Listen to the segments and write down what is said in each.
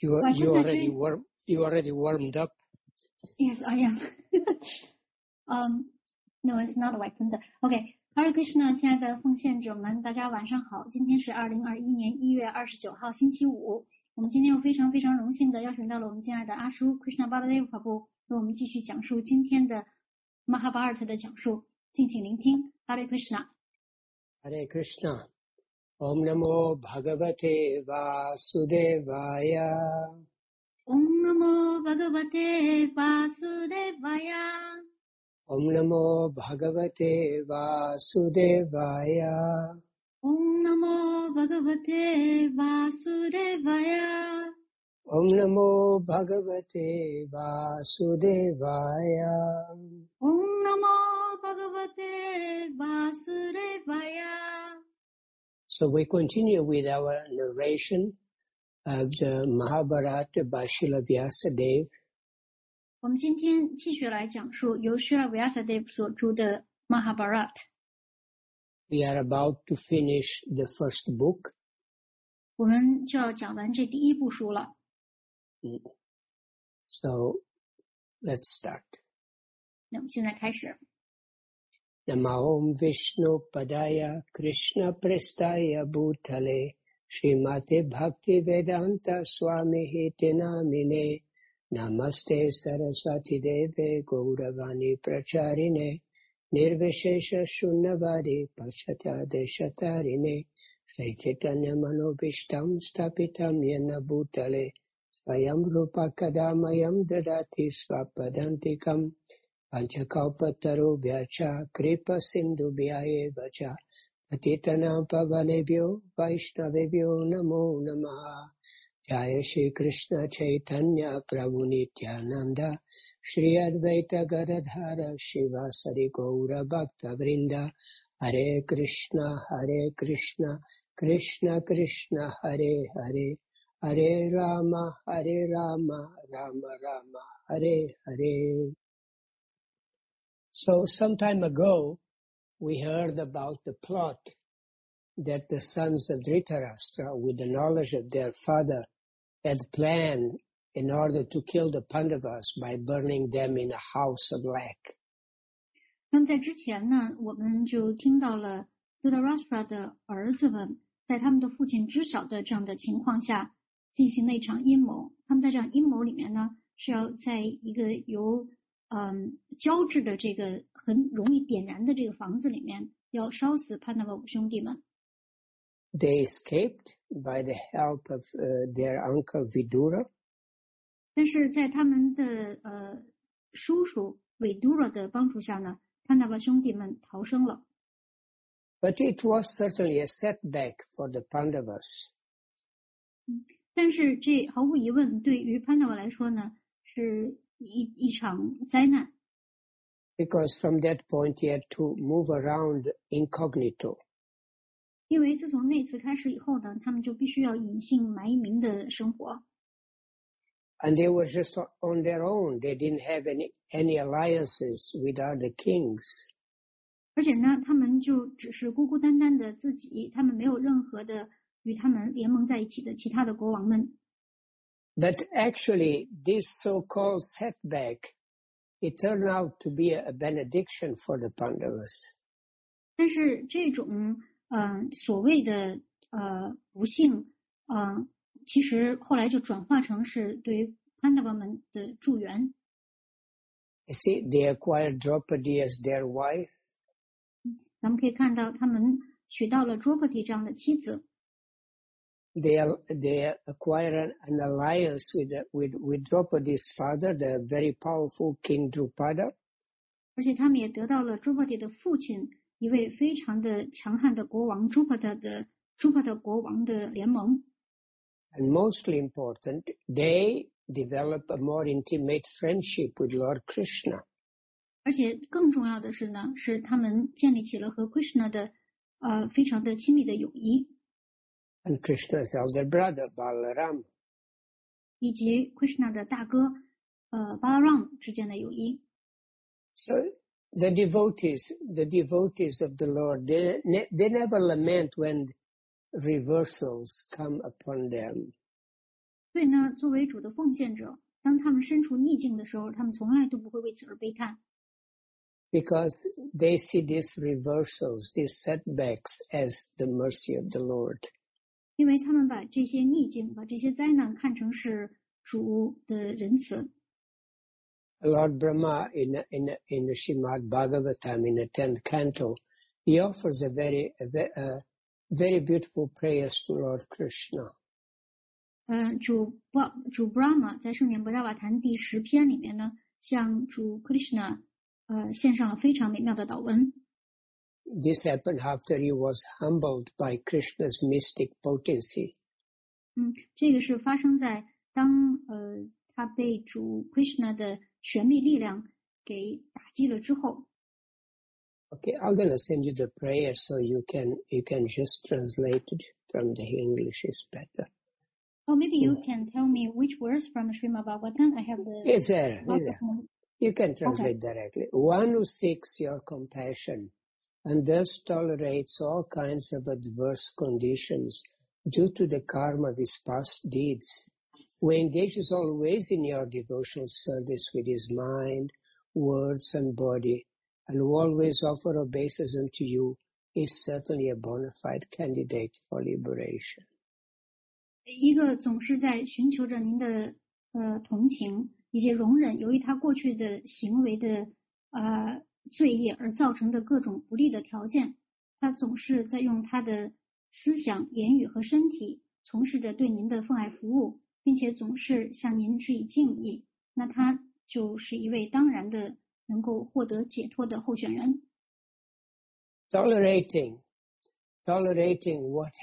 You already warmed up. Yes, I am. No, it's not white thunder. Okay, Hare Krishna， 亲爱的奉献者们，大家晚上好。今天是2021年1月29号，星期五。我们今天又非常非常荣幸的邀请到了我们敬爱的阿叔 Krishna Baladev Prabhu， 为我们继续讲述今天的 Mahabharata 的讲述，敬请聆听。Hare Krishna。Hare Krishna。Om Namo Bhagavate Vasudevaya. Om Namo Bhagavate Vasudevaya. Om Namo Bhagavate Vasudevaya. Om Namo Bhagavate Vasudevaya. Om Namo Bhagavate Vasudevaya. Om Namo Bhagavate Vasudevaya. So we continue with our narration of the Mahabharata by Srila Vyasadeva. 我们今天继续来讲述由 Srila Vyasadeva 所著的 Mahabharata。 We are about to finish the first book. 我们就要讲完这第一部书了。 So let's start. 那我们现在开始。 Namo Vishnu Padaya Krishna Prestaya Bhutale Srimate Bhakti Vedanta Swami Hiti Namine Namaste Saraswati Deve Gauravani Pracharine Nirvishesha Shunnavadi Paschata Deshatarine Sri Chaitanya Manobishtam Stapitam Yena Bhutale Swayam Rupa Kadamayam Dadati Swapadantikam Panchakalpatarubhyacha Kripa Sindhubhyaeva cha Patitanam Pavanebhyo Vaishnavebhyo Namo Namaha. Jaya Shri Krishna Chaitanya Prabhu Nityananda Shri Advaita Gadadhara Shivasari Gaura Bhakta Vrinda. Hare Krishna Krishna Krishna Hare Hare Hare Rama Rama Rama Hare Hare. So some time ago, we heard about the plot that the sons of Dhritarashtra, with the knowledge of their father, had planned in order to kill the Pandavas by burning them in a house of lac. 那么在之前呢，我们就听到了 Dhritarashtra 的儿子们在他们的父亲知晓的这样的情况下进行了一场阴谋。他们在这样阴谋里面呢，是要在一个由胶质的这个很容易点燃的这个房子里面，要烧死潘达瓦五兄弟们。 They escaped by the help of their uncle Vidura. 但是在他们的叔叔 Vidura 的帮助下呢，潘达瓦兄弟们逃生了。 But it was certainly a setback for the Pandavas. 但是这毫无疑问，对于潘达瓦来说呢，是一场灾难。 Because from that point he had to move around incognito. 因为自从那次开始以后呢，他们就必须要隐姓埋名的生活。 And they were just on their own. They didn't have any alliances with other kings. 而且呢，他们就只是孤孤单单的自己，他们没有任何的与他们联盟在一起的其他的国王们。 But actually, this so-called setback, it turned out to be a benediction for the Pandavas. 但是这种所谓的不幸，其实后来就转化成是对于潘达瓦们的助缘。 You see, they acquired Draupadi as their wife. 咱们可以看到，他们娶到了 Draupadi 这样的妻子。 They acquired an alliance with Draupadi's father, the very powerful King Drupada. 而且他们也得到了 Draupadi 的父亲，一位非常的强悍的国王 Drupada 国王的联盟。 And mostly important, they developed a more intimate friendship with Lord Krishna. 而且更重要的是呢，是他们建立起了和 Krishna 的非常的亲密的友谊。 And Krishna's elder brother, Balaram. 以及 Krishna 的大哥Balaram 之间的友谊。 So the devotees of the Lord, they never lament when reversals come upon them. 所以呢，作为主的奉献者，当他们身处逆境的时候，他们从来都不会为此而悲叹。 Because they see these reversals, these setbacks as the mercy of the Lord. 因为他们把这些逆境、把这些灾难看成是主的仁慈。 Lord Brahma in Srimad Bhagavatam in the 10th canto, he offers a very beautiful prayers to Lord Krishna. 主 Brahma 在圣典博大瓦坛第10篇里面呢，向主 Krishna 献上了非常美妙的祷文。 This happened after he was humbled by Krishna's mystic potency. 这个是发生在当他被主 Krishna 的玄秘力量给打击了之后。 Okay, I'm going to send you the prayer so you can just translate it from the English is better. Oh, maybe you can tell me which verse from Srimad Bhagavatam. I have the. Is there? You can translate directly. One who seeks your compassion and thus tolerates all kinds of adverse conditions due to the karma of his past deeds, who engages always in your devotional service with his mind, words, and body, and who always offer obeisance unto you, is certainly a bona fide candidate for liberation. 一个总是在寻求着您的同情以及容忍，由于他过去的行为的罪业而造成的各种不利的条件，他总是在用他的思想、言语和身体从事着对您的奉爱服务，并且总是向您致以敬意，那他就是一位当然的能够获得解脱的候选人。 Tolerating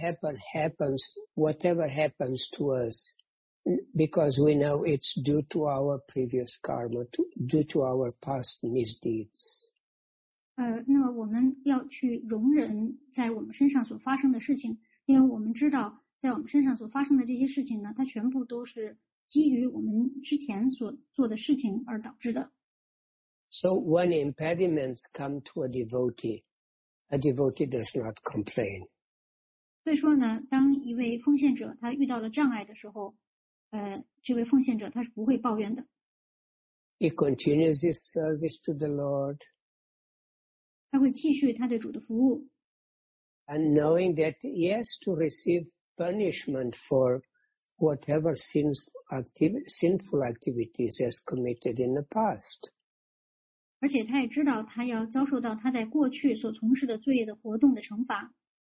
whatever happens to us, because we know it's due to our previous karma, due to our past misdeeds. 那么我们要去容忍在我们身上所发生的事情，因为我们知道在我们身上所发生的这些事情呢，它全部都是基于我们之前所做的事情而导致的。 So when impediments come to a devotee does not complain. 所以说呢，当一位奉献者他遇到了障碍的时候，这位奉献者他是不会抱怨的。 He continues his service to the Lord. 他会继续他对主的服务。 And knowing that he has to receive punishment for whatever sinful activities he has committed in the past. 而且他也知道他要遭受到他在过去所从事的罪业的活动的惩罚。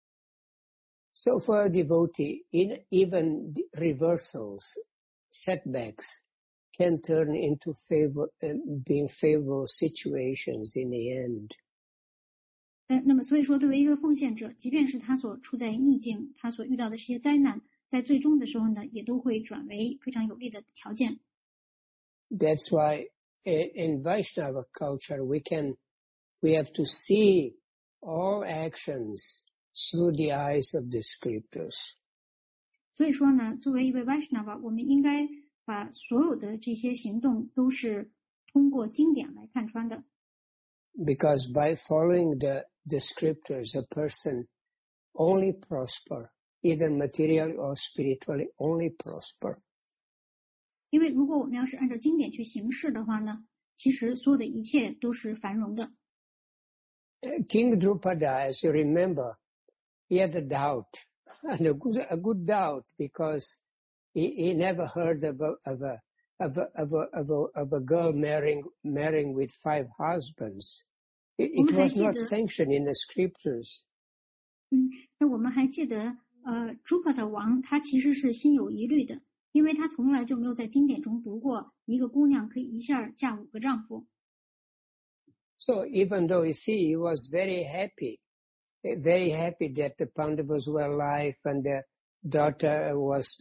So for a devotee, even reversals, setbacks, can turn into being favorable situations in the end. 那么所以说，对于一个奉献者，即便是他所处在逆境，他所遇到的这些灾难，在最终的时候呢，也都会转为非常有利的条件。 That's why in Vaishnava culture we have to see all actions through the eyes of the scriptures. 所以说呢，作为一位 Vaishnava， 我们应该把所有的这些行动都是通过经典来看穿的。 Because by following the scriptures, a person only prosper, either materially or spiritually, only prosper. 因为如果我们要是按照经典去行事的话呢，其实所有的一切都是繁荣的。 King Drupada, as you remember, he had a doubt, and a good doubt, because he never heard of a girl marrying with 5 husbands. It was not sanctioned in the scriptures. 那我们还记得朱帕的王他其实是心有疑虑的，因为他从来就没有在经典中读过一个姑娘可以一下嫁5个丈夫。 So even though you see he was very happy that the Pandavas were alive and the daughter was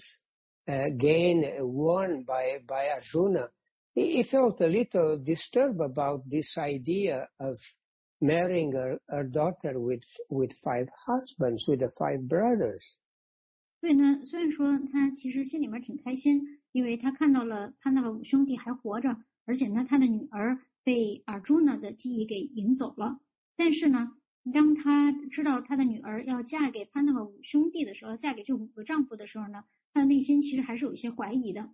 won by Arjuna, he felt a little disturbed about this idea of marrying her daughter with 5 husbands, with the 5 brothers. 所以呢，虽然说他其实心里面挺开心，因为他看到了潘达瓦5兄弟还活着，而且呢他的女儿被Arjuna的记忆给赢走了。但是呢，当他知道他的女儿要嫁给潘达瓦5兄弟的时候，嫁给这5个丈夫的时候呢， 他的内心其实还是有一些怀疑的。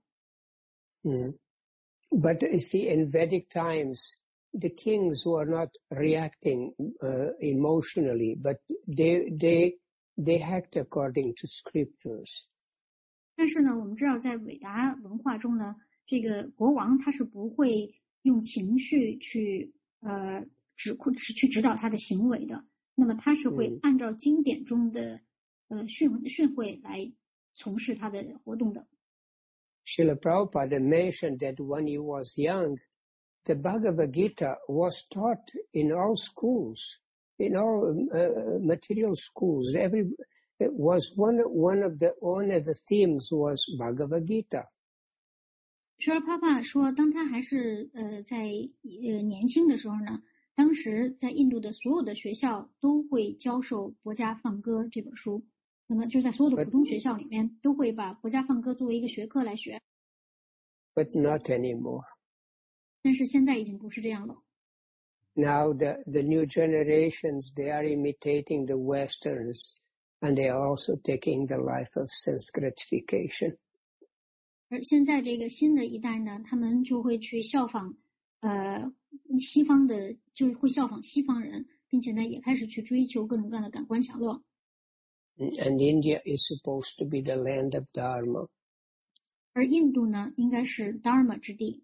But you see, in Vedic times, the kings were not reacting emotionally, but they act according to scriptures. 但是呢，我们知道在伟达文化中呢，这个国王他是不会用情绪去指导他的行为的。那么他是会按照经典中的训诲来从事他的活动的。 Srila Prabhupada mentioned that when he was young, the Bhagavad Gita was taught in all schools, in all material schools. It was one of the themes was Bhagavad Gita. Srila Prabhupada 说，当他还是在年轻的时候呢，当时在印度的所有的学校都会教授《薄伽梵歌》这本书。那么就在所有的普通学校里面，都会把《薄伽梵歌》作为一个学科来学。 But not anymore. 但是现在已经不是这样了。 Now the new generations, they are imitating the Westerns, and they are also taking the life of sense gratification. 而现在这个新的一代呢，他们就会去效仿西方的，就是会效仿西方人，并且呢也开始去追求各种各样的感官享乐。 And India is supposed to be the land of Dharma. 而印度呢，应该是 Dharma 之地。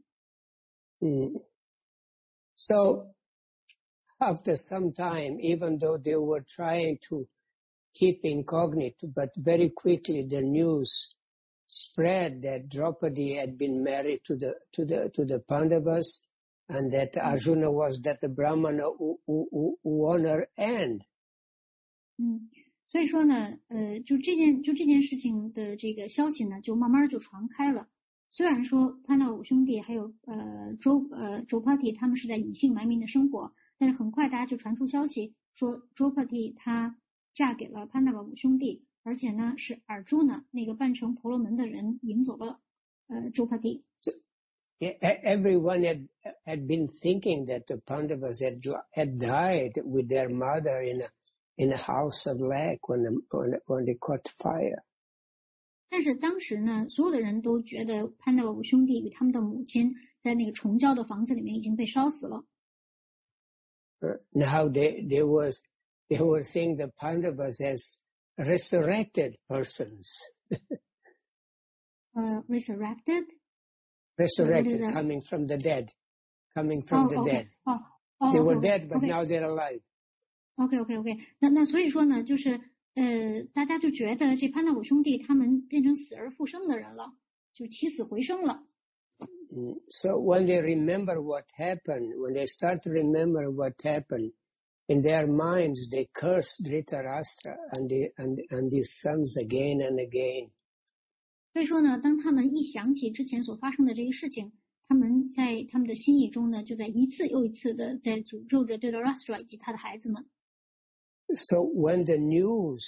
So after some time, even though they were trying to keep incognito, but very quickly the news spread that Draupadi had been married to the Pandavas, and that Arjuna was that the Brahmana who won her hand. 所以说呢，就这件事情的这个消息呢，就慢慢就传开了。虽然说潘达五兄弟还有Draupadi 他们是在隐姓埋名的生活，但是很快大家就传出消息说 Draupadi 她嫁给了潘达五兄弟，而且呢是Arjuna那个扮成婆罗门的人引走了Draupadi。 Everyone had been thinking that the Pandavas had died with their mother in a house of lac when they caught fire. 但是当时呢，所有的人都觉得潘达五兄弟与他们的母亲在那个重焦的房子里面已经被烧死了。 Now they were seeing the Pandavas as resurrected persons. Resurrected? Resurrected, coming from the dead. Dead. They were dead, but now they're alive. OK， 那所以说呢，就是大家就觉得这潘达五兄弟他们变成死而复生的人了，就起死回生了。 So when they remember what happened, when they start to remember what happened, in their minds they curse Dhritarashtra and his sons again and again. 所以说呢，当他们一想起之前所发生的这个事情，他们在他们的心意中呢，就在一次又一次的在诅咒着Dhritarashtra以及他的孩子们。 So when the news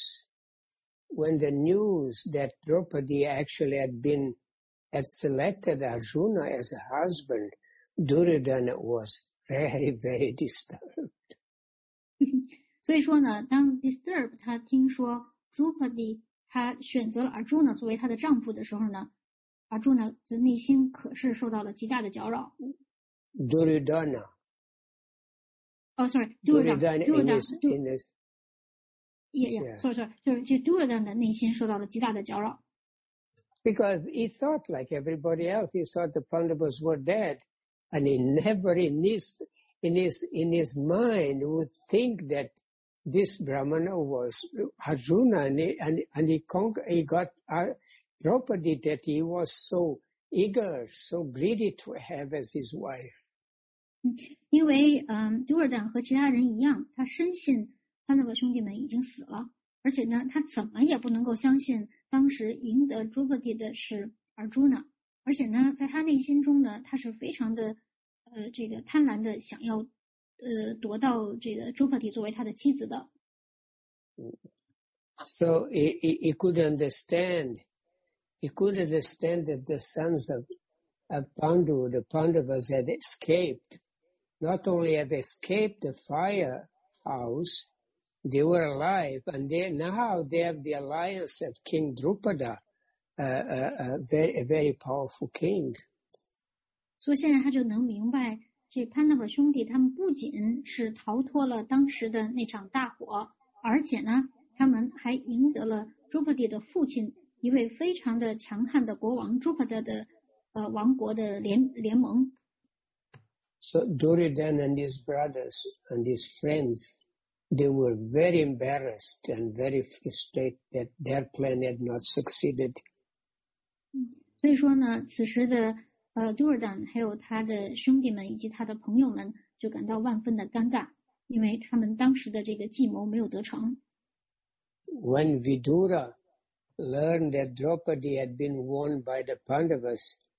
that Draupadi actually had selected Arjuna as a husband, Duryodhana was very, very disturbed. 所以说呢，当 Disturb 他听说 Draupadi 他选择了 Arjuna 作为他的丈夫的时候呢，Arjuna 的内心可是受到了极大的搅扰。 Duryodhana. Oh, sorry, Duryodhana sorry, 就是这 Duryodhana 的内心受到了极大的搅扰。 Because he thought like everybody else, he thought the Pandavas were dead, and he never in his mind would think that this Brahmana was Arjuna, and he got Draupadi that he was so eager, so greedy to have as his wife. 因为Duryodhana 和其他人一样，他深信潘达瓦兄弟们已经死了，而且呢，他怎么也不能够相信当时赢得 Draupadi 的是 Arjuna， 而且呢，在他内心中呢，他是非常的这个贪婪的想要夺到这个 Draupadi 作为他的妻子的。 So he could understand. He could understand that the sons of Pandu, the Pandavas, had escaped. Not only have escaped the firehouse, they were alive, and now they have the alliance of King Drupada. very powerful king. 所以现在他就能明白，这潘达瓦兄弟他们不仅是逃脱了当时的那场大火，而且呢，他们还赢得了朱帕蒂的父亲一位非常的强悍的国王朱帕特的王国的联盟。 So Duryodhana and his brothers and his friends, they were very embarrassed and very frustrated that their plan had not succeeded. 所以说呢，此时的Duryodhana还有他的兄弟们以及他的朋友们就感到万分的尴尬，因为他们当时的这个计谋没有得成。 When Vidura learned that Draupadi had been won by the Pandavas,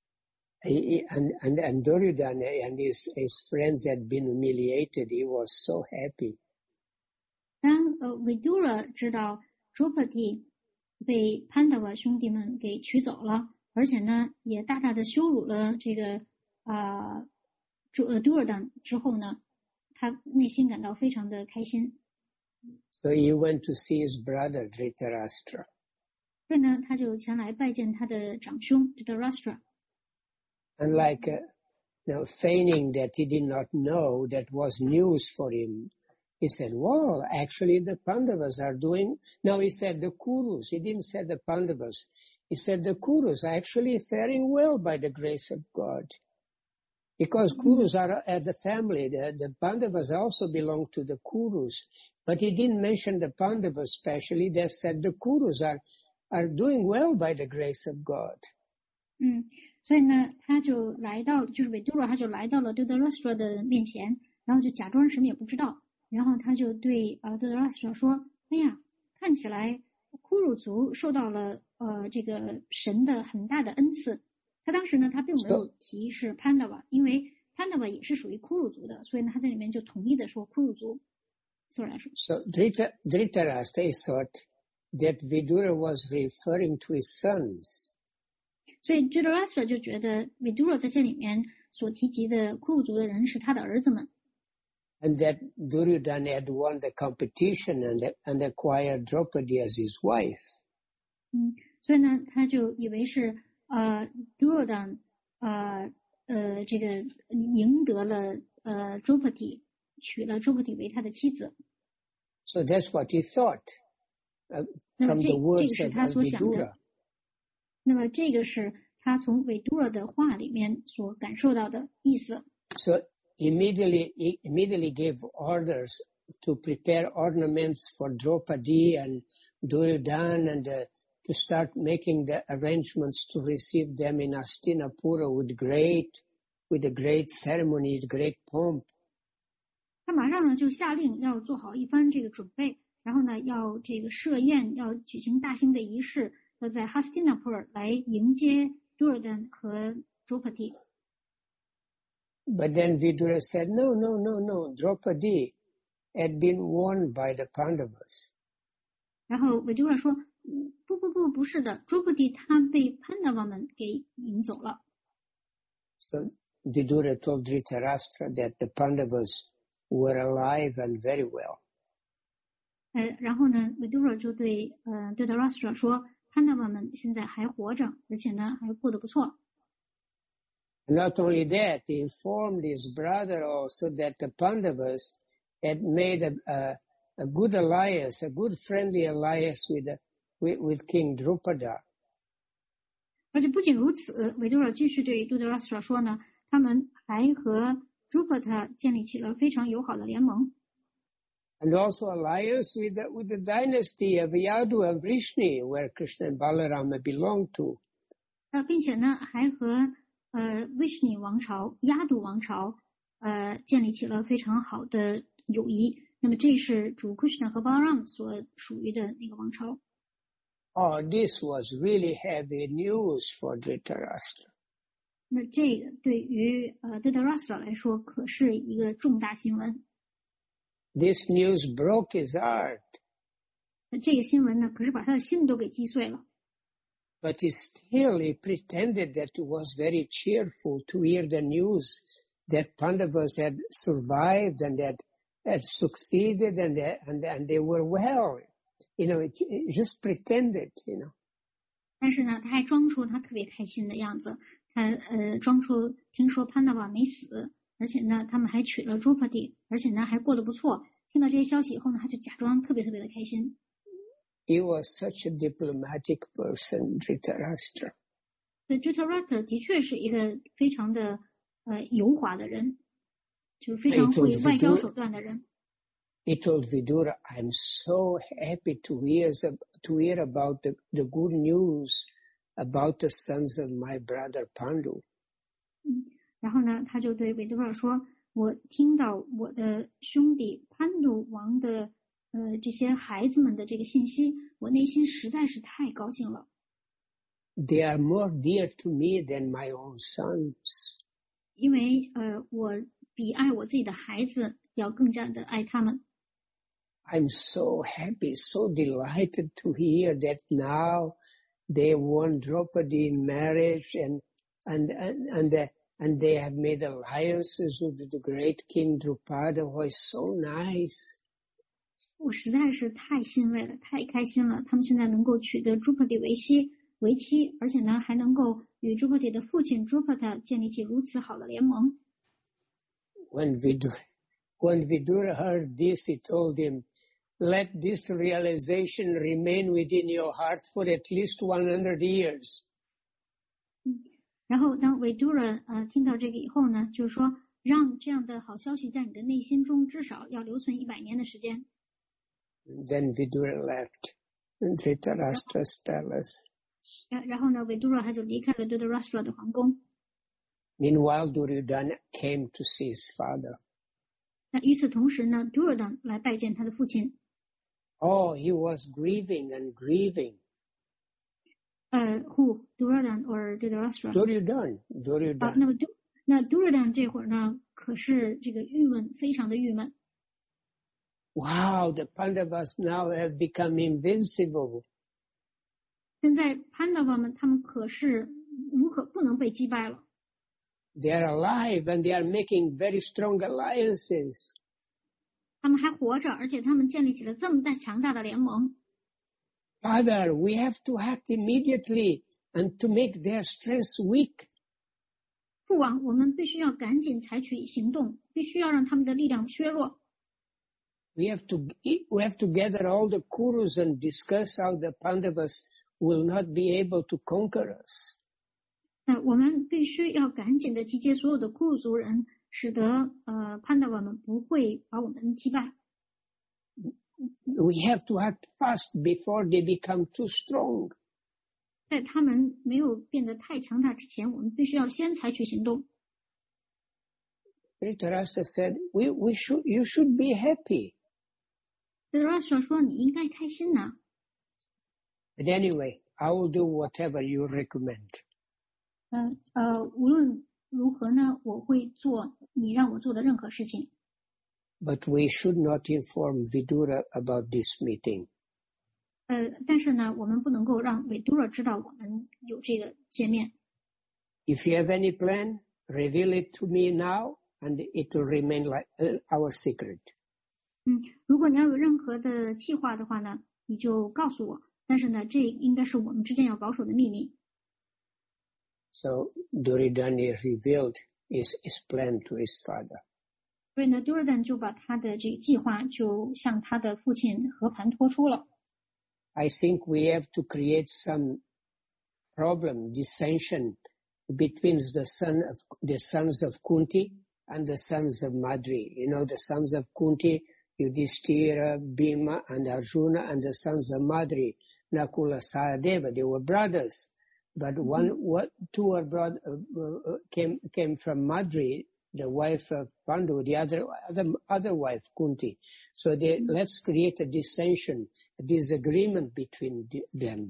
and Duryodhana and his friends had been humiliated, he was so happy. 当Vidura 知道 Draupadi 被潘达瓦兄弟们给取走了，而且呢也大大的羞辱了这个Duryodhana 之后呢，他内心感到非常的开心。 So he went to see his brother Dhritarashtra. 所以呢，他就前来拜见他的长兄 Dhritarashtra。 And feigning that he did not know, that was news for him. He said, well, actually the Pandavas are doing... No, he said the Kurus. He didn't say the Pandavas. He said the Kurus are actually faring well by the grace of God. Because Kurus are the family. The Pandavas also belong to the Kurus. But he didn't mention the Pandavas specially. They said the Kurus are doing well by the grace of God. 所以呢，他就来到，就是韦杜罗，他就来到了Dhritarashtra的面前，然后就假装什么也不知道，然后他就对Dhritarashtra说：“哎呀，看起来库鲁族受到了这个神的很大的恩赐。”他当时呢，他并没有提是潘达瓦，因为潘达瓦也是属于库鲁族的，所以呢，他在里面就统一的说库鲁族。So Dhritarashtra thought that Vidura was referring to his sons. 所以 Dhritarashtra 就觉得 Vidura 在这里面所提及的库鲁族的人是他的儿子们。 And that Duryodhana had won the competition and acquired Draupadi as his wife. 所以呢，他就以为是Duryodhana 这个赢得了Draupadi， 娶了Draupadi为他的妻子。 So that's what he thought from the words of Vidura. 那么这个是他从韦杜尔的话里面所感受到的意思。 So he immediately gave orders to prepare ornaments for Draupadi and Duryodhana and to start making the arrangements to receive them in Hastinapura with a great ceremony, with great pomp. 他马上呢就下令要做好一番这个准备，然后呢要这个设宴，要举行大型的仪式。要在 Hastinapur 来迎接 Duryodhana 和 Draupadi。 But then Vidura said, no, Draupadi had been won by the Pandavas. 然后韦杜尔说，不是的 ，Draupadi 他被潘达瓦们给赢走了。 So Vidura told Dhritarashtra that the Pandavas were alive and very well. 然后呢，韦杜尔就对Dhritarashtra 说。潘达瓦们现在还活着，而且呢还过得不错。 Not only that, he informed his brother also that the Pandavas had made a good alliance, a good friendly alliance with King Drupada. 而且不仅如此，韦杜尔继续对Dhritarashtra说呢，他们还和 Drupada 建立起了非常友好的联盟。 And also alliance with the dynasty of Yadu and Vrishni, where Krishna and Balarama belonged to. 并且呢，还和Vrishni 王朝、亚度王朝建立起了非常好的友谊。那么这是主 Krishna 和 Balaram 所属于的那个王朝。 Oh, this was really heavy news for Dhritarashtra. 那这个对于Dhritarashtra 来说，可是一个重大新闻。 This news broke his heart. 这个新闻呢，可是把他的心都给击碎了。 But he pretended that it was very cheerful to hear the news that Pandavas had survived and had succeeded and they were well. It just pretended, 但是呢，他还装出他特别开心的样子，他装出听说潘达瓦没死，而且呢，他们还娶了朱帕蒂，而且呢还过得不错。听到这些消息以后呢，他就假装特别特别的开心。 He was such a diplomatic person, Dhritarashtra. 所以 Dhritarashtra 的确是一个非常的油滑的人，就是非常会外交手段的人。 He told Vidura, "I'm so happy to hear about the good news about the sons of my brother Pandu." 然后呢，他就对维多尔说：“我听到我的兄弟潘度王的这些孩子们的这个信息，我内心实在是太高兴了。 They are more dear to me than my own sons. 因为我比爱我自己的孩子要更加的爱他们。 I'm so happy, so delighted to hear that now they won Draupadi in marriage and they have made alliances with the great King Drupada, who is so nice." 我实在是太欣慰了，太开心了！他们现在能够取得朱帕蒂为妻，而且呢还能够与朱帕蒂的父亲朱帕塔建立起如此好的联盟。 When Vidura heard this, he told him, "Let this realization remain within your heart for at least 100 years." 然后当维杜拉听到这个以后呢，就是说让这样的好消息在你的内心中至少要留存100年的时间。 Then Vidura left Dhritarashtra's palace. 然后呢，维杜拉他就离开了Dhritarashtra的皇宫。 Meanwhile, Duryodhana came to see his father. 那与此同时呢，Duryodhana来拜见他的父亲。 Oh, he was grieving and grieving. Who? Duryodhana or Dhritarashtra? Duryodhana. 那 Duryodhana 这会儿呢，可是这个郁闷，非常的郁闷。 Wow, the Pandavas now have become invincible. 现在潘达瓦们他们可是不能被击败了。 They are alive and they are making very strong alliances. 他们还活着，而且他们建立起了这么强大的联盟。 Father, we have to act immediately and to make their strength weak. 父王，我们必须要赶紧采取行动，必须要让他们的力量削弱。 We have to gather all the Kurus and discuss how the Pandavas will not be able to conquer us. 我们必须要赶紧的集结所有的库鲁族人，使得潘达瓦们不会把我们击败。 We have to act fast before they become too strong. 在他们没有变得太强大之前，我们必须要先采取行动。 Dhritarashtra said, "You should be happy." Dhritarashtra 说：“你应该开心呐。” But anyway, I will do whatever you recommend. 无论如何呢，我会做你让我做的任何事情。 But we should not inform Vidura about this meeting. 但是呢，我们不能够让维杜拉知道我们有这个见面。 If you have any plan, reveal it to me now, and it will remain like our secret. 如果你要有任何的计划的话呢，你就告诉我。但是呢，这应该是我们之间要保守的秘密。 So Duryodhana revealed his plan to his father. 所以呢，Duryodhana就把他的这个计划就向他的父亲和盘托出了。 I think we have to create some problem, dissension between the sons of Kunti and the sons of Madri. You know, the sons of Kunti, Yudhishthira, Bhima, and Arjuna, and the sons of Madri, Nakula, Sahadeva. They were brothers, but two came from Madri, the wife of Pandu, the other wife, Kunti. So let's create a dissension, a disagreement between them.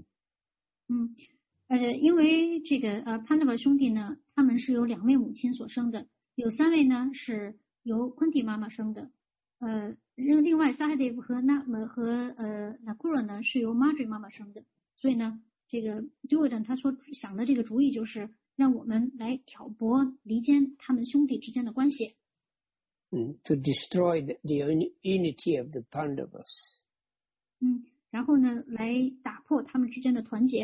因为这个潘达瓦兄弟呢，他们是由2位母亲所生的，有3位呢是由昆提妈妈生的，另外萨哈德夫和Nakula 呢是由 Madri 妈妈生的，所以呢，这个 Duryodhana 他所想的这个主意就是让我们来挑拨离间他们兄弟之间的关系。 To destroy the unity of the Pandavas. 然后呢，来打破他们之间的团结。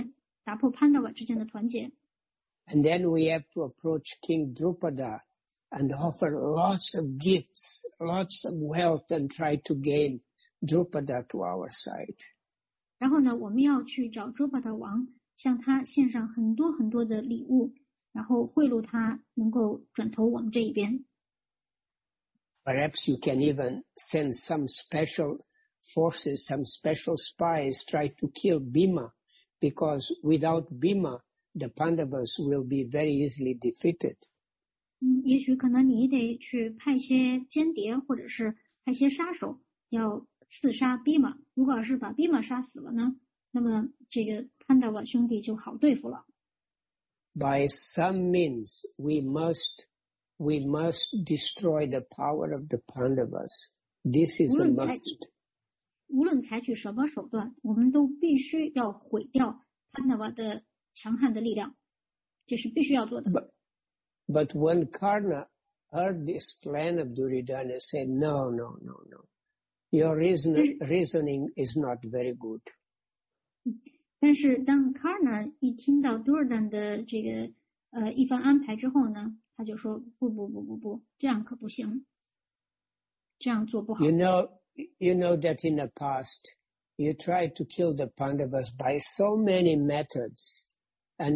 打破潘达瓦之间的团结。 And then we have to approach King Drupada and offer lots of gifts, lots of wealth, and try to gain Drupada to our side. 然后呢，我们要去找朱巴达王，向他献上很多很多的礼物，然后贿赂他能够转投我们这一边。 Perhaps you can even send some special forces, some special spies, try to kill Bhima, because without Bhima, the Pandavas will be very easily defeated. 也许可能你得去派些间谍，或者是派些杀手，要刺杀比玛。如果要是把比玛杀死了呢，那么这个潘达瓦兄弟就好对付了。 By some means, we must destroy the power of the Pandavas. This is a must. 无论采取什么手段，我们都必须要毁掉潘达瓦的强悍的力量，这是必须要做的。 But when Karna heard this plan of Duryodhana, said, no, your reasoning is not very good. 但是当 Karna 一听到 Duryodhana 的这个一番安排之后呢，他就说不，这样可不行，这样做不好。 You know that in the past, you tried to kill the Pandavas by so many methods. And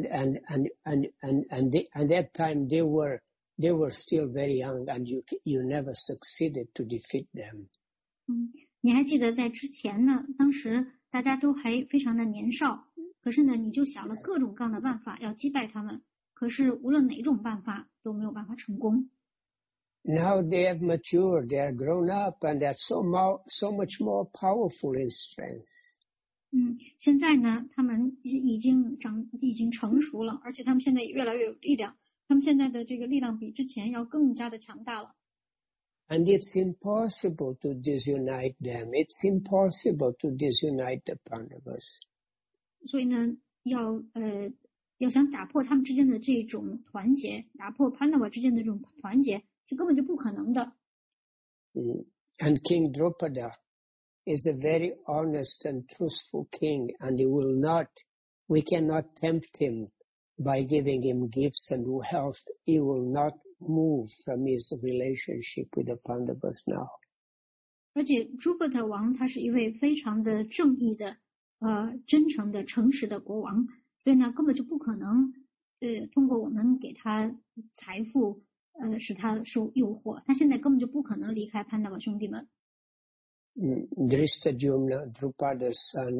that time they were still very young, and you never succeeded to defeat them. 你还记得在之前呢，当时大家都还非常的年少，可是呢，你就想了各种各样的办法要击败他们，可是无论哪种办法都没有办法成功。 Now they have matured, they are grown up, and they're so much more powerful in strength. 现在呢，他们已经成熟了，而且他们现在也越来越有力量。他们现在的这个力量比之前要更加的强大了。 And it's impossible to disunite them. It's impossible to disunite the Pandavas. 所以呢，要想打破他们之间的这种团结，打破潘达瓦之间的这种团结，是根本就不可能的。 And King Drupada is a very honest and truthful king, and we cannot tempt him by giving him gifts and wealth. He will not move from his relationship with the Pandavas now. 而且朱巴达王他是一位非常的正义的、真诚的、诚实的国王，所以呢，根本就不可能通过我们给他财富，使他受诱惑。他现在根本就不可能离开潘达瓦兄弟们。 Drishtadyumna, Drupada's son,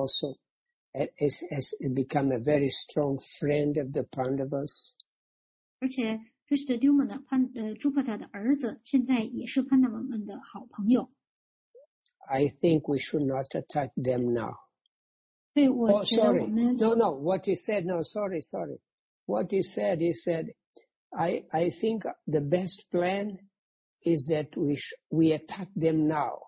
has become a very strong friend of the Pandavas. 而且 Drishtadyumna 朱巴达的儿子现在也是潘达瓦们的好朋友。 I think we should not attack them now. 所以我觉得我们 No, what he said, no, sorry. What he said, I think the best plan is that we attack them now.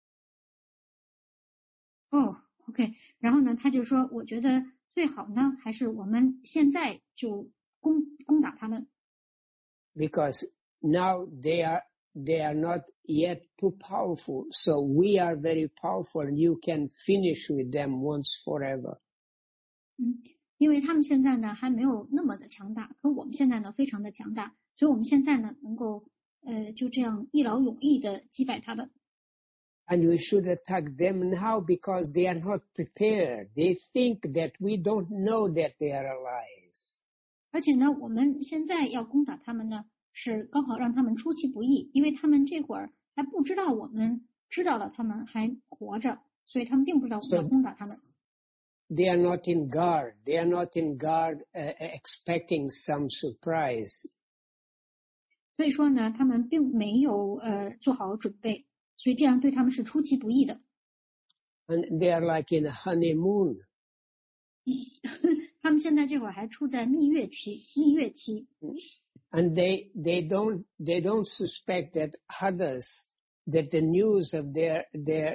OK， 然后呢，他就说，我觉得最好呢，还是我们现在就攻打他们。 Because now they are not yet too powerful, so we are very powerful, and you can finish with them once forever. 因为他们现在呢还没有那么的强大，可我们现在呢非常的强大，所以我们现在呢能够就这样一劳永逸的击败他们。 And we should attack them now because they are not prepared. They think that we don't know that they are alive. 而且呢，我们现在要攻打他们呢，是刚好让他们出其不意，因为他们这会儿还不知道我们知道了他们还活着，所以他们并不知道我们要攻打他们。 They are not in guard. They are not in guard, expecting some surprise. 所以说呢，他们并没有做好准备。所以这样对他们是出其不意的。 And they are like in a honeymoon. 他们现在这会儿还处在蜜月期。 And they don't suspect that the news of their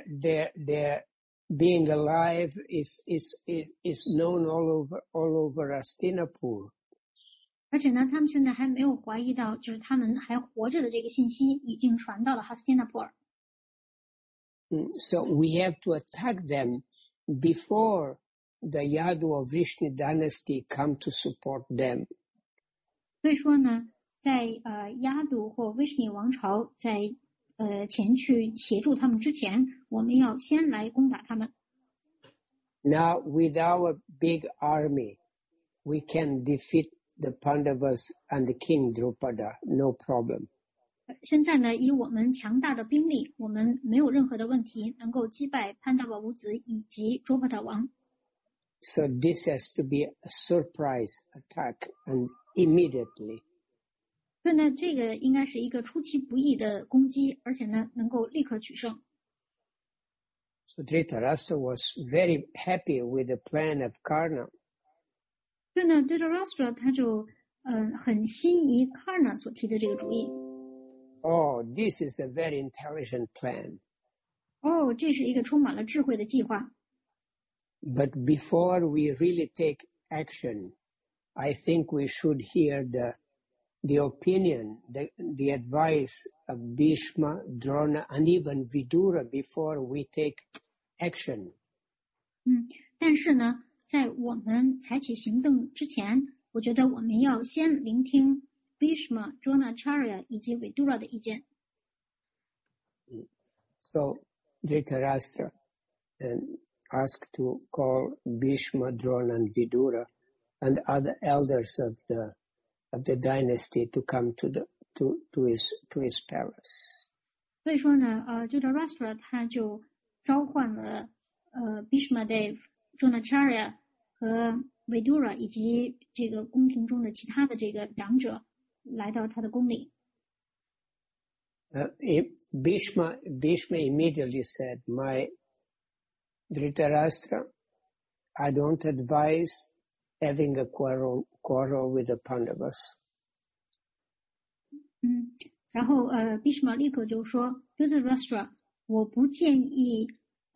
being alive is known all over Hastinapur. 而且呢，他们现在还没有怀疑到，就是他们还活着的这个信息已经传到了哈斯蒂纳普尔。 So we have to attack them before the Yadu of Vishnu dynasty come to support them. 所以说呢，在亚度或 Vishnu 王朝在前去协助他们之前，我们要先来攻打他们。 Now, with our big army, we can defeat the Pandavas and the King Drupada, no problem. 现在呢，以我们强大的兵力，我们没有任何的问题，能够击败潘达瓦五子以及卓帕塔王。 So this has to be a surprise attack and immediately. 所以呢，这个应该是一个出其不意的攻击，而且呢，能够立刻取胜。 So Dhritarashtra was very happy with the plan of Karna. 所以呢，Dhritarashtra 他就很心仪 Karna 所提的这个主意。 Oh, this is a very intelligent plan. 哦，这是一个充满了智慧的计划。 But before we really take action, I think we should hear the opinion, the advice of Bhishma, Drona, and even Vidura before we take action. 但是呢，在我们采取行动之前，我觉得我们要先聆听 Bhishma、Dronacharya 以及 Vidura 的意见。 So Dhritarashtra asked to call Bhishma, Drona, and Vidura and other elders of the dynasty to come to his palace. 所以说呢，Dhritarashtra 他就召唤了Bhishmadev、Dronacharya 和 Vidura 以及这个宫廷中的其他的这个长者来到他的宫里。 Bhishma immediately said, "My Dhritarashtra, I don't advise having a quarrel with the Pandavas." 然后Bhishma 立刻就说 Dhritarashtra， 我不建议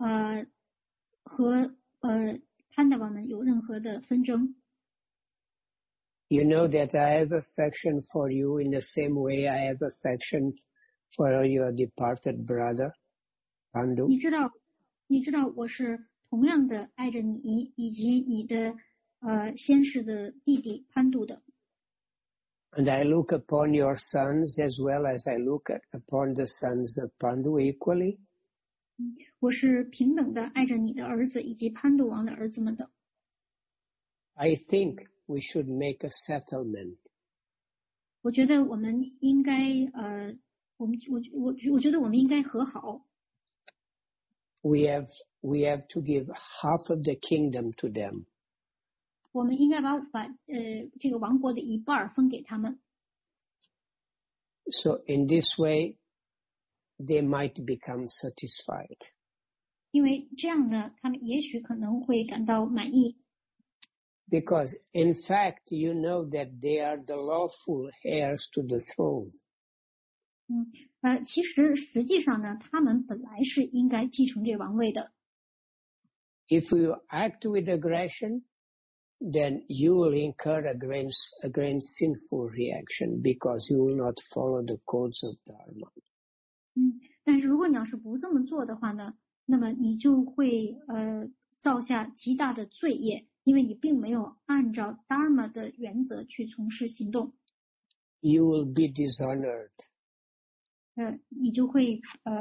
和潘达瓦们有任何的纷争。 You know that I have affection for you in the same way I have affection for your departed brother, Pandu. 你知道我是同样的爱着你以及你的先世的弟弟潘度的。 And I look upon your sons as well as I look upon the sons of Pandu equally. 我是平等的爱着你的儿子以及潘度王的儿子们的。 I think we should make a settlement. 我觉得我们应该我觉得我们应该和好。 We have to give half of the kingdom to them. 我们应该把这个王国的一半分给他们。 So in this way, they might become satisfied. 因为这样呢，他们也许可能会感到满意。 Because in fact, you know that they are the lawful heirs to the throne. 其际上呢，他们本来是应该继承这王位的。 If you act with aggression, then you will incur against sinful reaction because you will not follow the codes of Dharma. 但是如果你要是不这么做的话呢，那么你就会造下极大的罪业，因为你并没有按照 Dharma 的原则去从事行动。 You will be dishonored. 你就会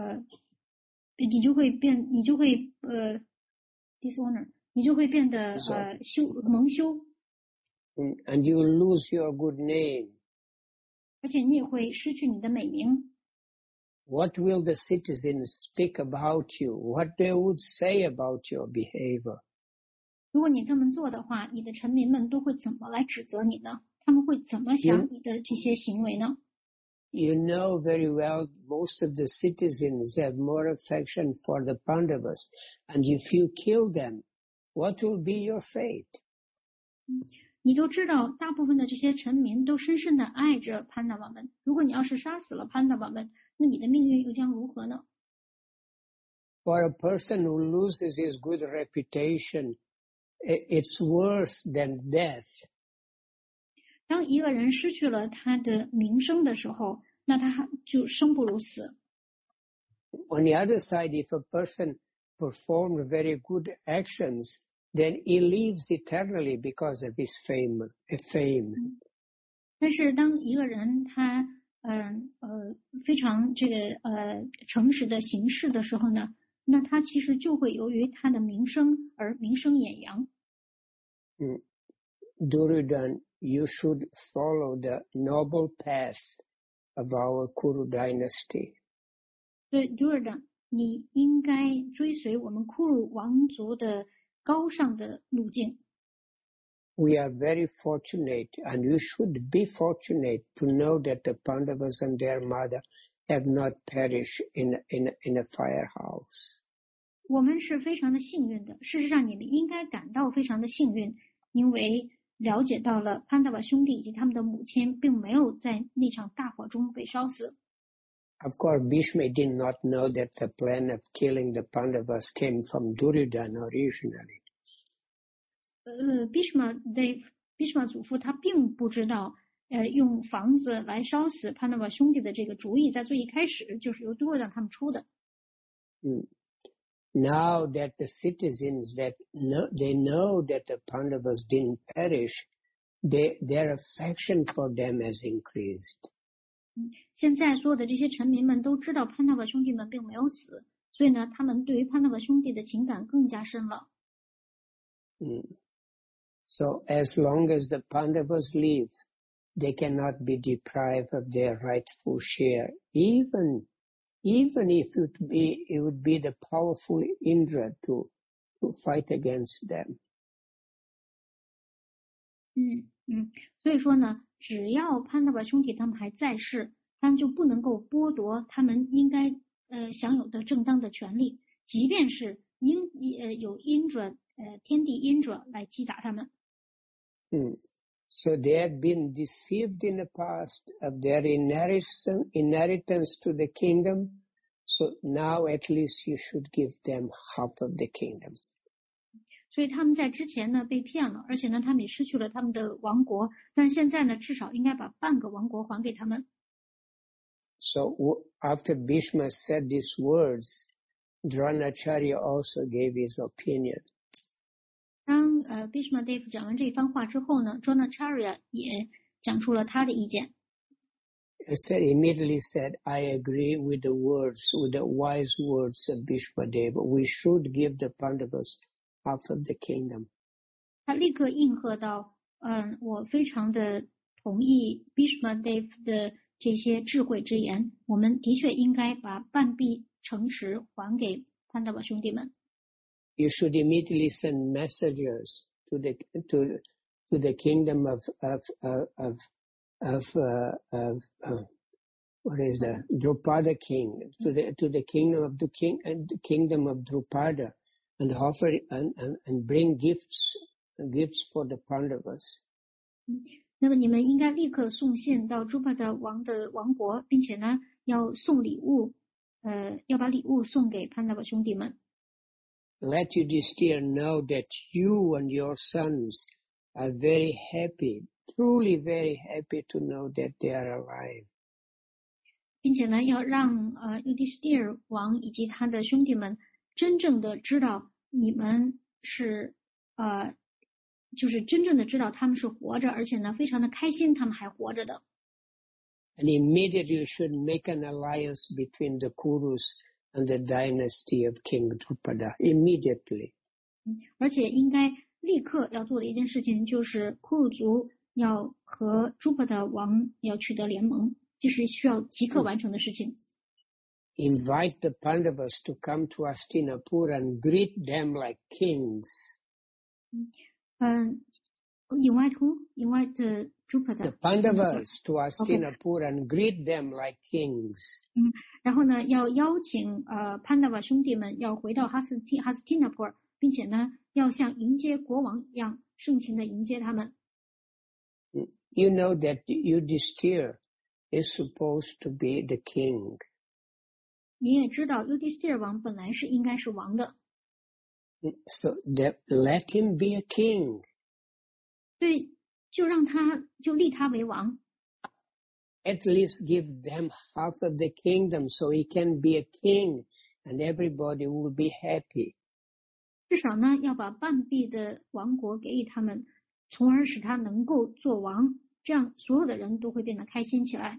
dishonor， 你就会变得蒙羞。 And you will lose your good name. 而且你也会失去你的美名。 What will the citizens speak about you? What they would say about your behavior? 如果你这么做的话，你的臣民们都会怎么来指责你呢？他们会怎么想你的这些行为呢？ You know very well most of the citizens have more affection for the Pandavas, and if you kill them, what will be your fate? 你都知道，大部分的这些臣民都深深的爱着潘达瓦们。如果你要是杀死了潘达瓦们，那你的命运又将如何呢？ For a person who loses his good reputation, it's worse than death. 当一个人失去了他的名声的时候，那他就生不如死。 On the other side, if a person performed very good actions, then he lives eternally because of his fame. 但是当一个人他非常诚实的行事的时候呢，那他其实就会由于他的名声而名声远扬。 Duryodhana, you should follow the noble path of our Kuru dynasty. 对 Duryodhana， 你应该追随我们库鲁王族的高尚的路径。 We are very fortunate, and you should be fortunate to know that the Pandavas and their mother have not perished in a firehouse. 我们是非常的幸运的，事实上你们应该感到非常的幸运，因为了解到了潘达瓦兄弟以及他们的母亲并没有在那场大火中被烧死。 Of course, Bhishma did not know that the plan of killing the Pandavas came from Duryodhana originally. Bhishma 祖父他并不知道，用房子来烧死潘达瓦兄弟的这个主意，在最一开始就是由Duryodhana他们出的。 Now that the citizens they know that the Pandavas didn't perish, their affection for them has increased. 现在所有的这些臣民们都知道潘达瓦兄弟们并没有死，所以呢，他们对于潘达瓦兄弟的情感更加深了。 So as long as the Pandavas live, they cannot be deprived of their rightful share, even if it would be the powerful Indra to fight against them. 所以说呢，只要潘达瓦兄弟他们还在世，他们就不能够剥夺他们应该享有的正当的权利，即便是有Indra天帝Indra来击打他们。 So they had been deceived in the past of their inheritance to the kingdom. So now at least you should give them half of the kingdom. 所以他们在之前呢被骗了，而且呢他们也失去了他们的王国，但是现在呢至少应该把半个王国还给他们。 So after Bhishma said these words, Dronacharya also gave his opinion. 当Bhishma Dev 讲完这一番话之后呢 ，Dronacharya 也讲出了他的意见。 Immediately said, I agree with the wise words of Bhishma Dev. We should give the Pandavas half of the kingdom. 他立刻应和到，我非常的同意 Bhishma Dev 的这些智慧之言，我们的确应该把半壁城池还给潘达瓦兄弟们。 You should immediately send messengers to the kingdom of what is the Drupada king, to the kingdom of the kingdom of Drupada, and offer and bring gifts for the Pandavas. 那么你们应该立刻送信到朱帕达王的王国，并且呢要送礼物，要把礼物送给潘达瓦兄弟们。 Let Yudhishthira know that you and your sons are very happy, truly very happy to know that they are alive. 并且呢，要让Yudhishthira王以及他的兄弟们真正的知道你们是就是真正的知道他们是活着，而且呢非常的开心他们还活着的。 And immediately you should make an alliance between the Kurus and the dynasty of King Drupada. Immediately. 而且应该立刻要做的一件事情就是库鲁族要和朱帕达王要取得联盟，这是需要即刻完成的事情。 Invite the Pandavas to come to Hastinapur and greet them like kings. Invite who? Invite Drupada. The Pandavas to Hastinapur and greet them like kings. 然后呢，要邀请潘达瓦兄弟们要回到哈斯蒂纳普尔，并且呢，要像迎接国王一样盛情的迎接他们。 You know that Yudhishthira is supposed to be the king. 你也知道Yudhishthira王本来是应该是王的。 So let him be a king. 对，就立他为王。 At least give them half of the kingdom so he can be a king and everybody will be happy. 至少呢要把半壁的王国给予他们，从而使他能够做王，这样所有的人都会变得开心起来。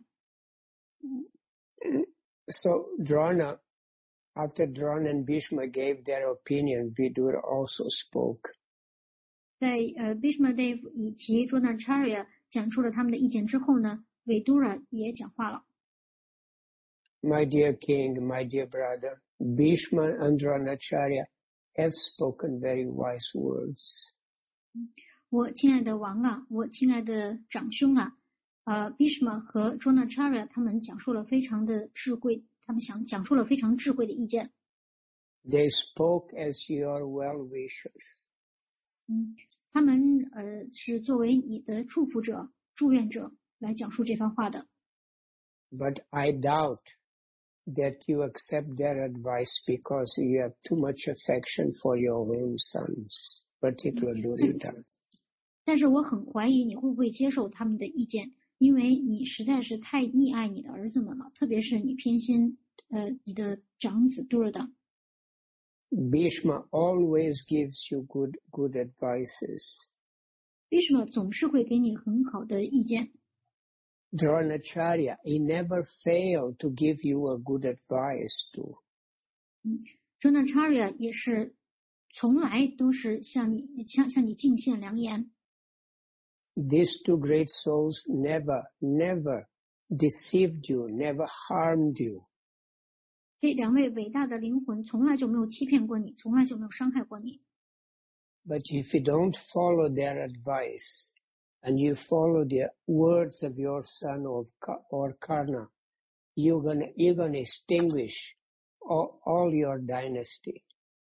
So Drona, after Drona and Bhishma gave their opinion, Vidura also spoke. 在Bhishmadev 以及 Dronacharya 讲出了他们的意见之后呢，Vidura 也讲话了。 My dear king, my dear brother, Bhishma and Dronacharya have spoken very wise words. 我亲爱的王啊，我亲爱的长兄啊，Bhishma 和 Dronacharya 他们讲述了非常的智慧，他们讲述了非常智慧的意见。 They spoke as your well-wishers. 他们是作为你的祝福者、祝愿者来讲述这番话的。 But I doubt that you accept their advice because you have too much affection for your own sons, particularly Duryodhana. 但是我很怀疑你会不会接受他们的意见，因为你实在是太溺爱你的儿子们了，特别是你偏心你的长子 Duryodhana。 Bhishma always gives you good advices. Bhishma 总是会给你很好的意见。 Dronacharya, he never failed to give you a good advice too. Dronacharya 也是从来都是向你进献良言。 These two great souls never deceived you, never harmed you. 这两位伟大的灵魂从来就没有欺骗过你，从来就没有伤害过你。 But if you don't follow their advice and you follow the words of your son or Karna, you're gonna extinguish all your dynasty.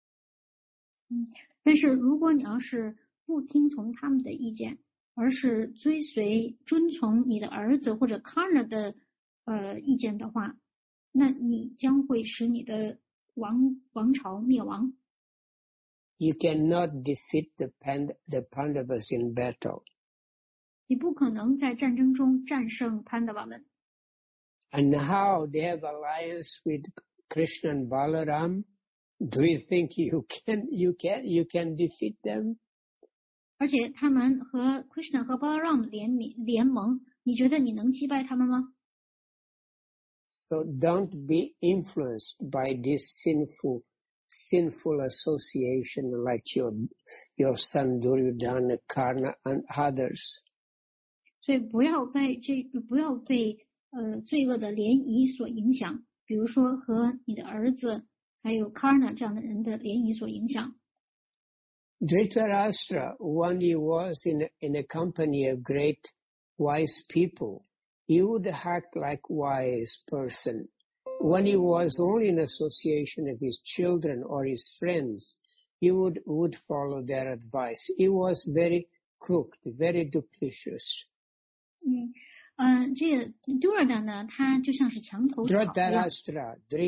但是如果你要是不听从他们的意见，而是遵从你的儿子或者 Karna 的意见的话，那你将会使你的王朝灭亡。 You cannot defeat the Pandavas in battle. 你不可能在战争中战胜潘达瓦们。 And how they have alliance with Krishna and Balaram? Do you think you can defeat them? 而且他们和 Krishna 和 Balaram 联盟，你觉得你能击败他们吗？ So don't be influenced by this sinful association like your son Duryodhana, Karna, and others. 所以不要被罪恶的联谊所影响，比如说和你的儿子还有 Karna 这样的人的联谊所影响。 Dhritarashtra, when he was in a company of great wise people, he would act like wise person. When he was only in association of his children or his friends, he would follow their advice. He was very crooked, very duplicitous. 这个 Duryodhana 呢，他就像是墙头草一样。 Dhritarashtra. 对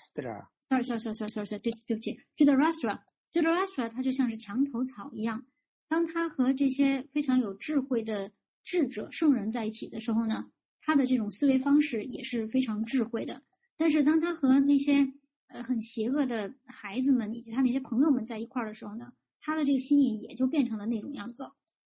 不起 Dhritarashtra 他就像是墙头草一样。当他和这些非常有智慧的智者圣人在一起的时候呢，他的这种思维方式也是非常智慧的。但是当他和那些很邪恶的孩子们以及他那些朋友们在一块儿的时候呢，他的这个心意也就变成了那种样子。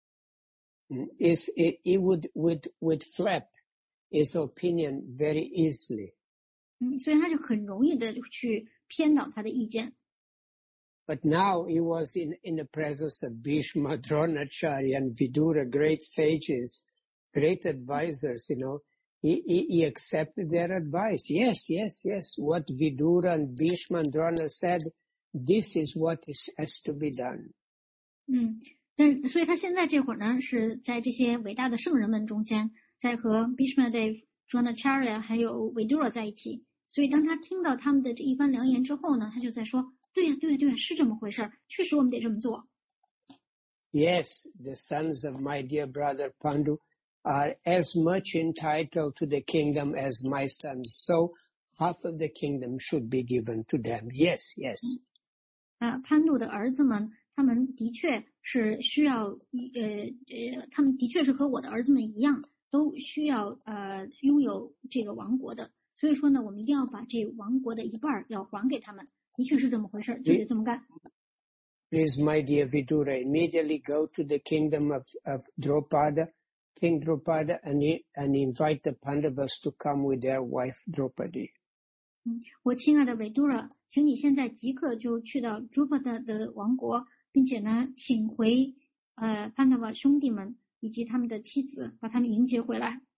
He would flap his opinion very easily. 所以他就很容易的去偏导他的意见。 But now he was in the presence of Bhishma, Dronacharya, and Vidura, great sages, great advisors, He accepted their advice. Yes. What Vidura and Bhishma and Drona said, this is what has to be done. 所以他现在这会儿呢，是在这些伟大的圣人们中间，在和 Bhishmadev、Dronacharya 还有 Vidura 在一起。所以当他听到他们的这一番良言之后呢，他就在说，对呀，是这么回事，确实我们得这么做。 Yes, the sons of my dear brother Pandu are as much entitled to the kingdom as my sons, so half of the kingdom should be given to them. Yes. 潘度的儿子们，他们的确是需要，他们的确是和我的儿子们一样，都需要拥有这个王国的。所以说呢，我们一定要把这王国的一半要还给他们，的确是这么回事，就得这么干。 Please, my dear Vidura, immediately go to the kingdom of Drupada, King Drupada, and invite the Pandavas to come with their wife Draupadi. 我亲爱的维杜拉，请你现在即刻就去到朱帕达的王国，并且呢，请回潘达瓦兄弟们以及他们的妻子，把他们迎接回来。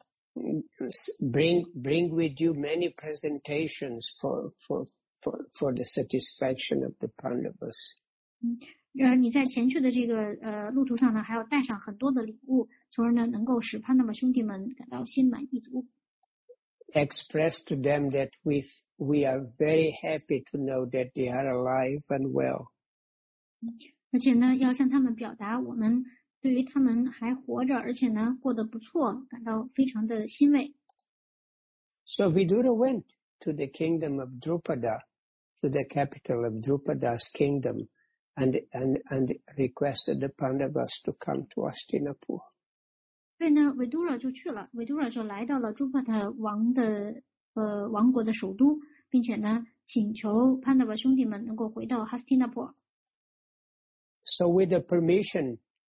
Bring with you many presentations for the satisfaction of the Pandavas. 你在前去的这个路途上呢，还要带上很多的礼物，从而呢能够使潘达瓦兄弟们感到心满意足。 Express to them that we are very happy to know that they are alive and well. 而且呢，要向他们表达我们对于他们还活着，而且呢过得不错，感到非常的欣慰。 So Vidura went to the kingdom of Drupada, to the capital of Drupada's kingdom, and requested the Pandavas to come to Hastinapur. 所以呢，维杜拉就去了，维杜拉就来到了朱帕塔王的王国的首都，并且呢，请求潘达瓦兄弟们能够回到哈斯蒂纳普尔。 So with the permission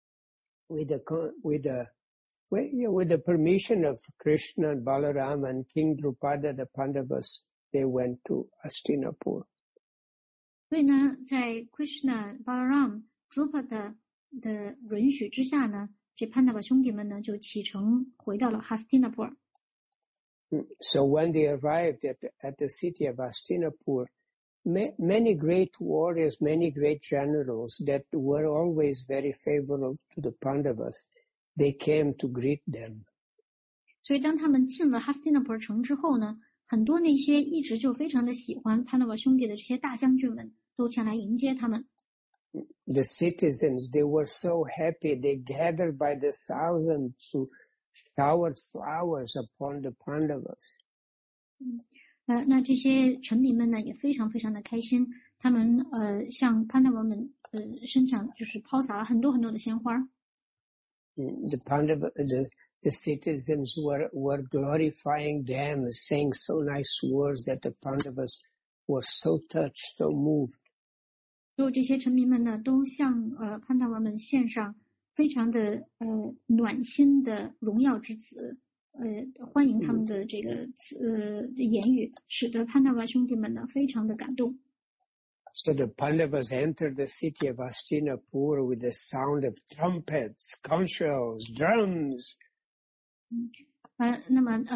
of Krishna, Balaram, and King Drupada, the Pandavas, they went to Hastinapur. 所以呢，在 Krishna、Balaram、Drupada 的允许之下呢，这潘达瓦兄弟们呢就启程回到了哈斯蒂纳普尔。 So when they arrived at the city of Hastinapur, many great warriors, many great generals that were always very favorable to the Pandavas, they came to greet them. 所以当他们进了哈斯蒂纳普尔城之后呢，很多那些一直就非常的喜欢潘达瓦兄弟的这些大将军们都前来迎接他们。 The citizens, they were so happy. They gathered by the thousands to shower flowers upon the Pandavas. 那这些臣民们呢也非常非常的开心，他们向潘达瓦们身上就是抛洒了很多很多的鲜花。 The citizens were glorifying them, saying so nice words that the Pandavas were so touched, so moved. 所有这些臣民们呢，都向潘达瓦们献上非常的暖心的荣耀之词，欢迎他们的这个言语，使得潘达瓦兄弟们呢非常的感动。 So the Pandavas entered the city of Hastinapur with the sound of trumpets, conch shells, drums. 那么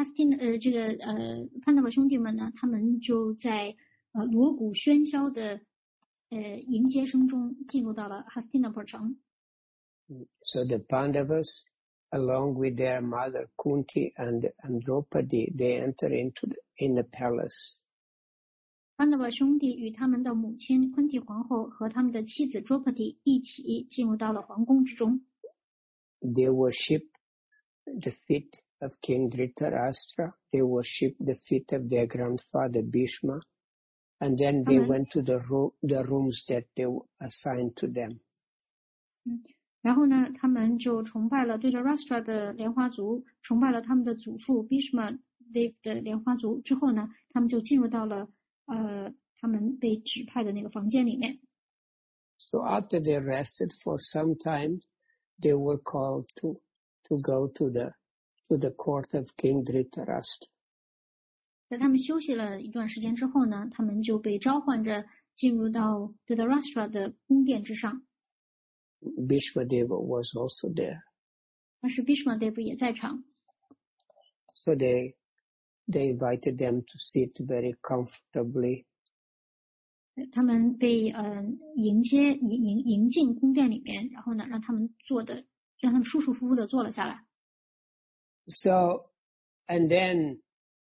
潘达瓦兄弟们呢，他们就在锣鼓喧嚣的迎接声中进入到了哈斯蒂纳普尔城。 So the Pandavas, along with their mother Kunti and Draupadi, they enter in the palace. 潘达瓦兄弟与他们的母亲昆蒂皇后和他们的妻子 Draupadi 一起进入到了皇宫之中。 They worship the feet of King Dhritarashtra. They worship the feet of their grandfather Bhishma. And then they went to the rooms that they were assigned to them. 然后呢，他们就崇拜了Dhritarashtra的莲花族，崇拜了他们的祖父 Bhishma Dev 的莲花族之后呢，他们就进入到了他们被指派的那个房间里面。 So after they rested for some time, they were called to go to the court of King Dhritarashtra. 在他们休息了一段时间之后呢，他们就被召唤着进入到Dhritarashtra的宫殿之上。 Bhishmadeva was also there. 但是 Bhishma Dev 也在场。 So they invited them to sit very comfortably. 他们被迎进宫殿里面，然后呢，让他们舒舒服服的坐了下来。 So, and then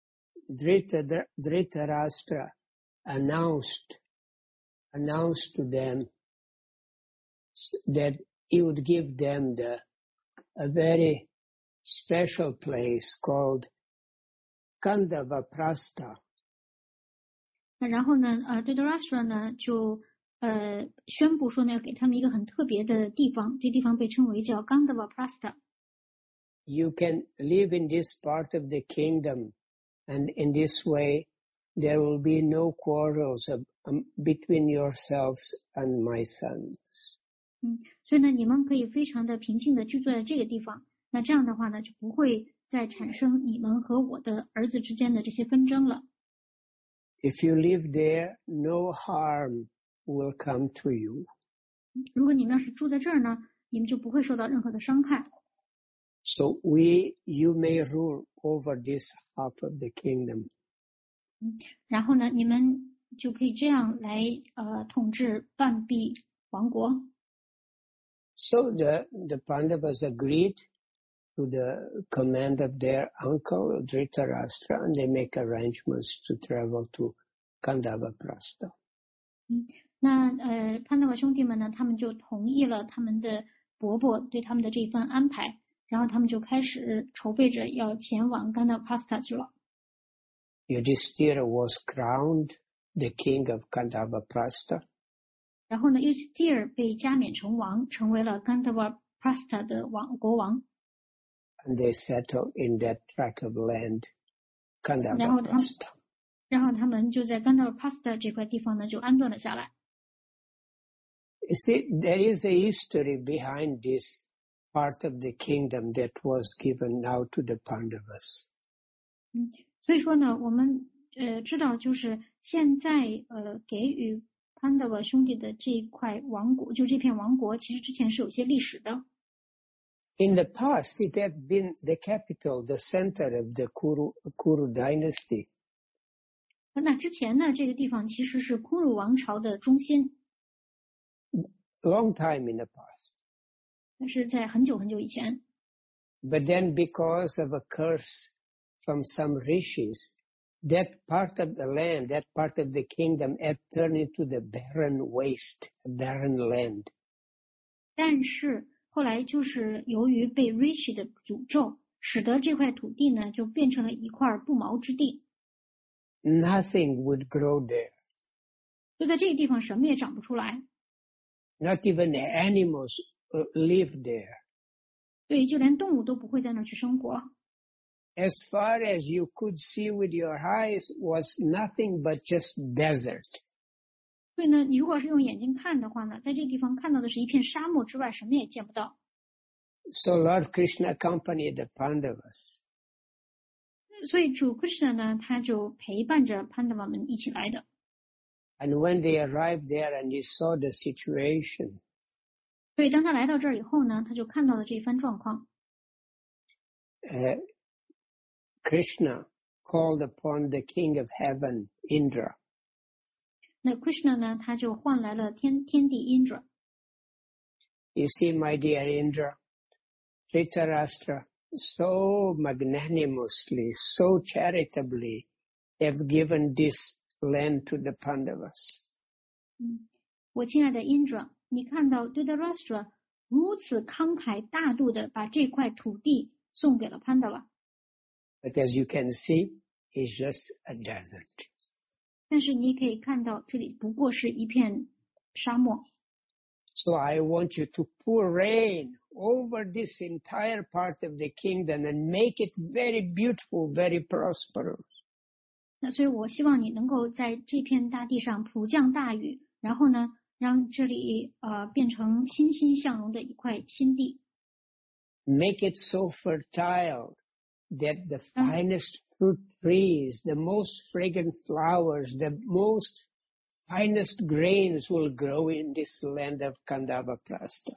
Dhritarashtra announced to them that he would give them a very special place called Kandavaprastha. 然后呢Dhritarashtra 呢就宣布说呢，给他们一个很特别的地方，这地方被称为叫 Kandavaprastha。 You can live in this part of the kingdom, and in this way there will be no quarrels between yourselves and my sons. 所以呢，你们可以非常的平静的居住在这个地方。那这样的话呢，就不会再产生你们和我的儿子之间的这些纷争了。 If you live there, no harm will come to you. 如果你们要是住在这儿呢，你们就不会受到任何的伤害。 So you may rule over this half of the kingdom. 然后呢，你们就可以这样来统治半壁王国。 So the Pandavas agreed to the command of their uncle Dhritarashtra, and they make arrangements to travel to Kandavaprastha. 那潘达瓦兄弟们呢，他们就同意了他们的伯伯对他们的这一份安排，然后他们就开始筹备着要前往甘达帕斯塔去了。 Yudhishthira was crowned the king of Kandavaprastha. 然后呢，尤西蒂尔被加冕成王，成为了甘达瓦帕斯塔的国王。 And they settled in that tract of land, Kandavaprastha. 然后他们就在甘达瓦帕斯塔这块地方呢，就安顿了下来。 You see, there is a history behind this part of the kingdom that was given now to the Pandavas. 所以说呢，我们知道，就是现在给予潘达瓦兄弟的这一块王国，就这片王国，其实之前是有些历史的。 In the past, it had been the capital, the center of the Kuru dynasty. 那之前呢，这个地方其实是库鲁王朝的中心。 Long time in the past. 但是在很久很久以前。 But then, because of a curse from some rishis, that part of the land, that part of the kingdom, had turned into the barren waste, barren land. 但是后来就是由于被 rishi 的诅咒，使得这块土地呢就变成了一块不毛之地。 Nothing would grow there. 就在这个地方什么也长不出来。 Not even the animals live there. 对，就连动物都不会在那儿去生活。 As far as you could see with your eyes was nothing but just desert. 所以呢，你如果是用眼睛看的话呢，在这个地方看到的是一片沙漠之外，什么也见不到。 So Lord Krishna accompanied the Pandavas. 所以主 Krishna 呢，他就陪伴着潘达瓦们一起来的。 And when they arrived there and he saw the situation, 所以当他来到这儿以后呢，他就看到了这一番状况。 Krishna called upon the King of Heaven, Indra. 那 Krishna 呢，他就唤来了天帝 Indra。 You see, my dear Indra, Dhritarashtra so magnanimously, so charitably have given this land to the Pandavas. 我亲爱的 Indra， 你看到 Dhritarashtra 如此慷慨大度的把这块土地送给了潘达瓦。 But as you can see, it's just a desert. 但是你可以看到，这里不过是一片沙漠。 So I want you to pour rain over this entire part of the kingdom and make it very beautiful, very prosperous. 那所以我希望你能够在这片大地上普降大雨，然后呢，让这里变成欣欣向荣的一块新地。 Make it so fertile that the finest fruit trees, the most fragrant flowers, the most finest grains will grow in this land of Kandavaprastha.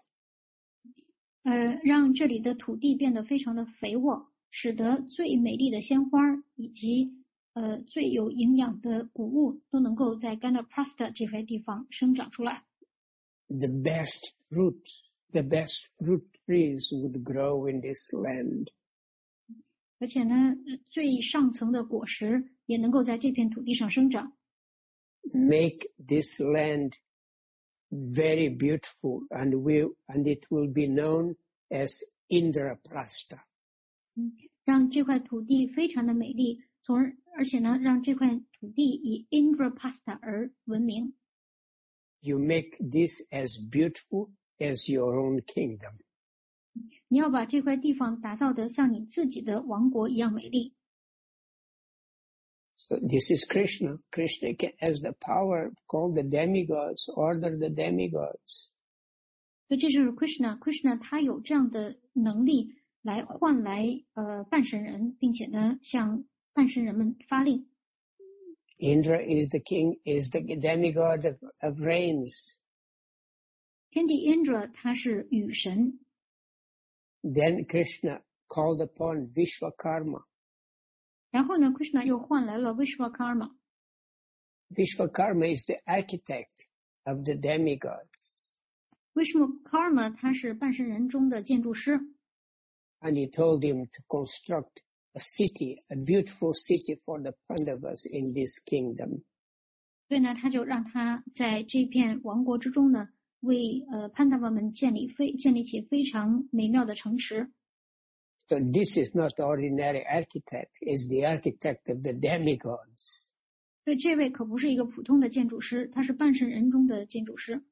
让这里的土地变得非常的肥沃，使得最美丽的鲜花以及最有营养的谷物都能够在 Kandavaprastha 这块地方生长出来。 The best fruit trees would grow in this land. 而且呢，最上层的果实也能够在这片土地上生长。 Make this land very beautiful, and it will be known as Indraprastha. 让这块土地非常的美丽，而且呢，让这块土地以 Indraprastha 而闻名。 You make this as beautiful as your own kingdom. 你要把这块地方打造得像你自己的王国一样美丽。 So this is Krishna. Krishna has the power, call the demigods, order the demigods. 所以这就是 Krishna 他有这样的能力来换来半神人，并且呢向半神人们发令。 Indra is the king, is the demigod of rains. 天帝 Indra 他是雨神。 Then Krishna called upon Vishwakarma. 然后呢 Krishna 又换来了 Vishwakarma. Vishwakarma is the architect of the demigods. Vishwakarma 他是半神人中的建筑师。 And he told him to construct a city, a beautiful city for the Pandavas in this kingdom. 所以呢，他就让他在这片王国之中呢，为潘达瓦们建立起非常美妙的城池。 So this is not ordinary architect; is the architect of the demigods. 所以这位可不是一个普通的建筑师，他是半神人中的建筑师。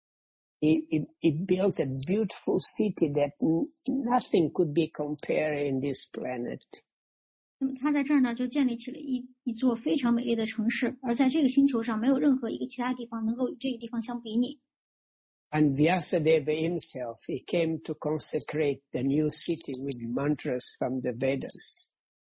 He built a beautiful city that nothing could be compared in this planet. 那么他在这儿呢，就建立起了一座非常美丽的城市，而在这个星球上没有任何一个其他地方能够与这个地方相比拟。 And Vyasadeva himself, he came to consecrate the new city with mantras from the Vedas.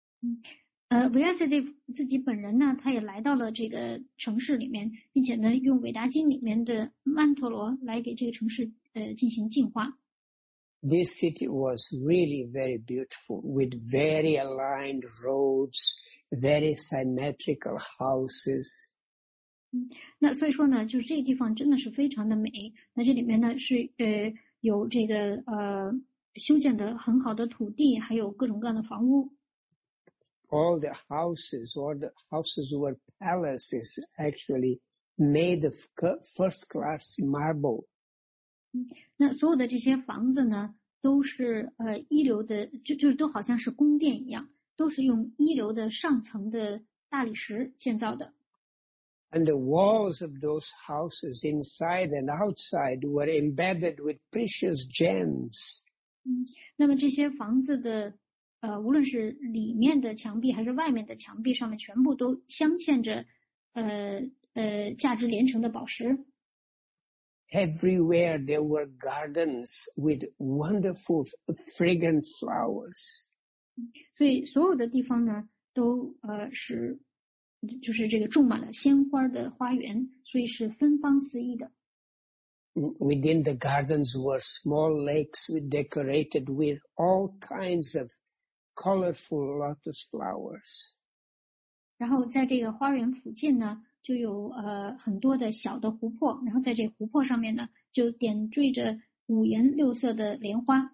Vyasadeva 自己本人呢，他也来到了这个城市里面，并且呢，用韦达经里面的曼陀罗来给这个城市进行净化。 This city was really very beautiful, with very aligned roads, very symmetrical houses. 那所以说呢，就是这个地方真的是非常的美。那这里面呢是有这个修建的很好的土地，还有各种各样的房屋。 All the houses, or the houses were palaces, actually made of first-class marble. 那所有的这些房子呢，都是一流的，就是都好像是宫殿一样，都是用一流的上层的大理石建造的。 And the walls of those houses, inside and outside, were embedded with precious gems. 那么这些房子的无论是里面的墙壁还是外面的墙壁上面，全部都镶嵌着价值连城的宝石。 Everywhere there were gardens with wonderful fragrant flowers. 所以所有的地方呢，都就是这个种满了鲜花的花园，所以是芬芳四溢的。 Within the gardens were small lakes decorated with all kinds of colorful lotus flowers. 然后在这个花园附近呢，就有很多的小的湖泊，然后在这湖泊上面呢，就点缀着五颜六色的莲花。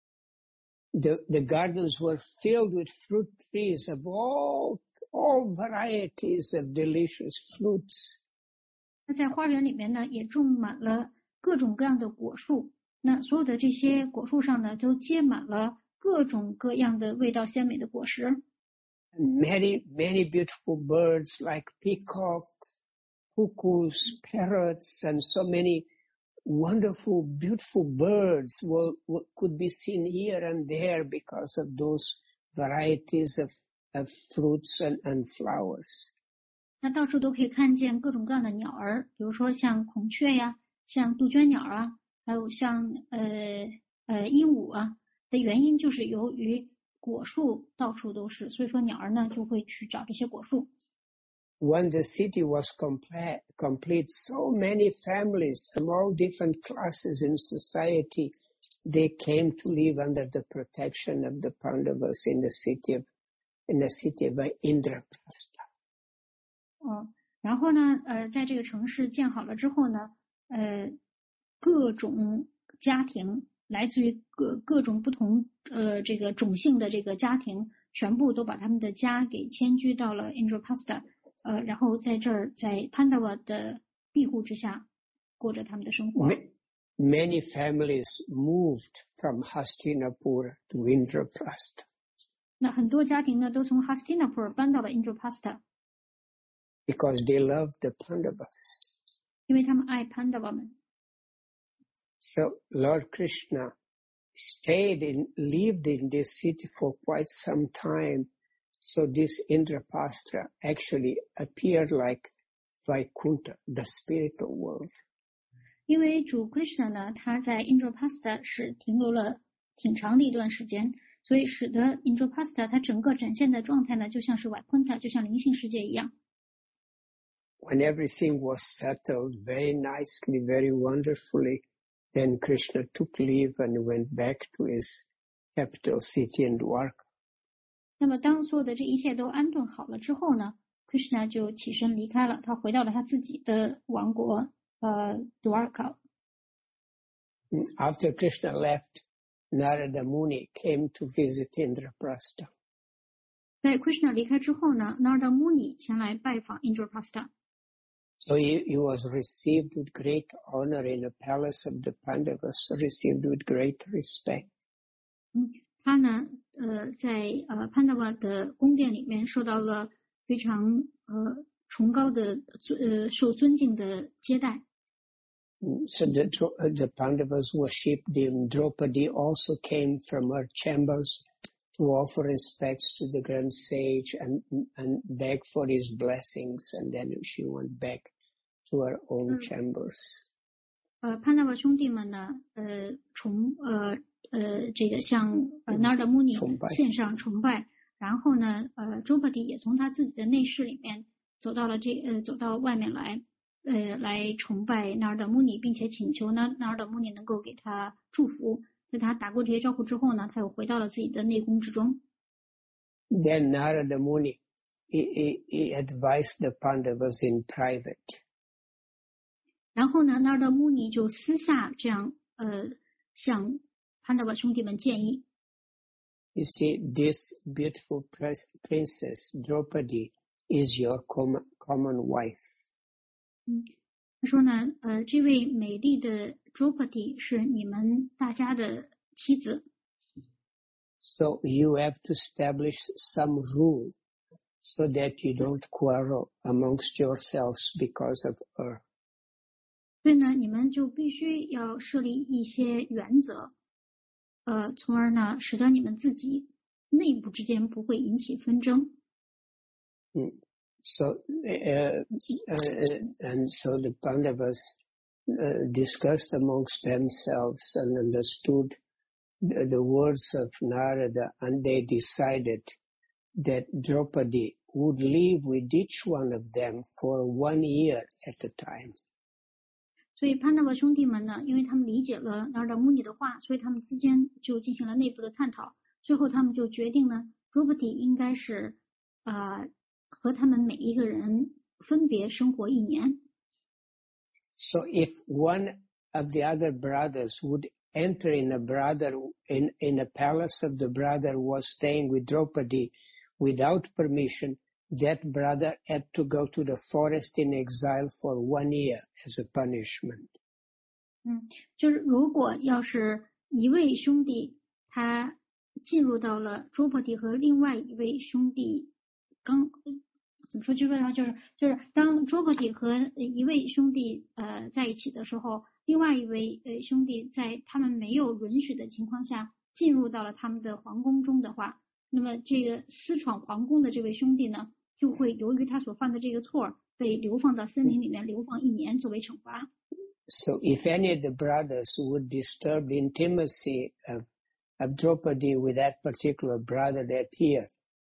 The gardens were filled with fruit trees of all varieties of delicious fruits. 那在花园里面呢，也种满了各种各样的果树。那所有的这些果树上呢，都结满了各种各样的味道鲜美的果实。 And many beautiful birds like peacocks, cuckoos, parrots, and so many wonderful, beautiful birds could be seen here and there because of those varieties of fruits and flowers. 那到处都可以看见各种各样的鸟儿，比如说像孔雀呀，像杜鹃鸟啊，还有像鹦鹉啊。的原因就是由于果树到处都是，所以说鸟儿呢就会去找这些果树。 When the city was complete, so many families from all different classes in society, they came to live under the protection of the Pandavas in the city of Indraprastha. 然后呢，在这个城市建好了之后呢，各种家庭。来自于各种不同这个种姓的这个家庭，全部都把他们的家给迁居到了 Indraprastha，然后在这儿在潘达瓦的庇护之下过着他们的生活。 Many families moved from Hastinapur to Indraprastha. 那很多家庭呢都从 Hastinapur 搬到了 Indraprastha。 Because they loved the Pandavas. 因为他们爱潘达瓦们。 So Lord Krishna lived in this city for quite some time, So this Indraprastha actually appeared like Vaikuntha, the spiritual world. 因为主 Krishna 呢，他在 Indraprastha 是停留了挺长的一段时间，所以使得 Indraprastha 它整个展现的状态呢，就像是 Vaikuntha， 就像灵性世界一样。 When everything was settled very nicely, very wonderfully, then Krishna took leave and went back to his capital city in Dwarka. 那么当所有的这一切都安顿好了之后呢 ，Krishna 就起身离开了，他回到了他自己的王国Dwarka。 After Krishna left, Narada Muni came to visit Indraprastha. 在 Krishna 离开之后呢 ，Narada Muni 前来拜访 Indraprastha。 So he was received with great honor in the palace of the Pandavas, received with great respect. 他呢，在潘达瓦的宫殿里面受到了非常崇高的受尊敬的接待。 So the Pandavas worshipped him. Draupadi also came from her chambers to offer respects to the grand sage and beg for his blessings, and then she went back to her own chambers. 潘达瓦兄弟们呢，这个向Narada Muni 献上崇拜，然后呢，Draupadi 也从他自己的内室里面走到了走到外面来崇拜 Narada Muni， 并且请求呢 Narada Muni 能够给他祝福。在他打过这些招呼之后呢，他又回到了自己的内宫之中。 Then Narada Muni he advised the Pandavas in private. 然后呢 Narada Muni 就私下这样向潘达瓦兄弟们建议。 You see, this beautiful princess Draupadi is your common wife. 他说呢，这位美丽的 Draupadi 是你们大家的妻子。 So you have to establish some rule so that you don't quarrel amongst yourselves because of her. 所以呢，你们就必须要设立一些原则，从而呢，使得你们自己内部之间不会引起纷争。 So and so the Pandavas discussed amongst themselves and understood the words of Narada, and they decided that Draupadi would live with each one of them for 1 year at a time. 所以潘达瓦兄弟们呢，因为他们理解了Narada Muni的话，所以他们之间就进行了内部的探讨。最后他们就决定呢 ，Draupadi 应该是和他们每一个人分别生活1年。 So if one of the other brothers would enter in a palace of the brother who was staying with Draupadi without permission, that brother had to go to the forest in exile for 1 year as a punishment. 就是如果要是一位兄弟他进入到了 Draupadi 和另外一位兄弟怎么说，就是当 Draupadi 和一位兄弟在一起的时候，另外一位兄弟在他们没有允许的情况下进入到了他们的皇宫中的话，那么这个私闯皇宫的这位兄弟呢，就会由于他所犯的这个错被流放到森林里面流放1年作为惩罚。 So if any of the brothers would disturb the intimacy of Draupadi with that particular brother that year,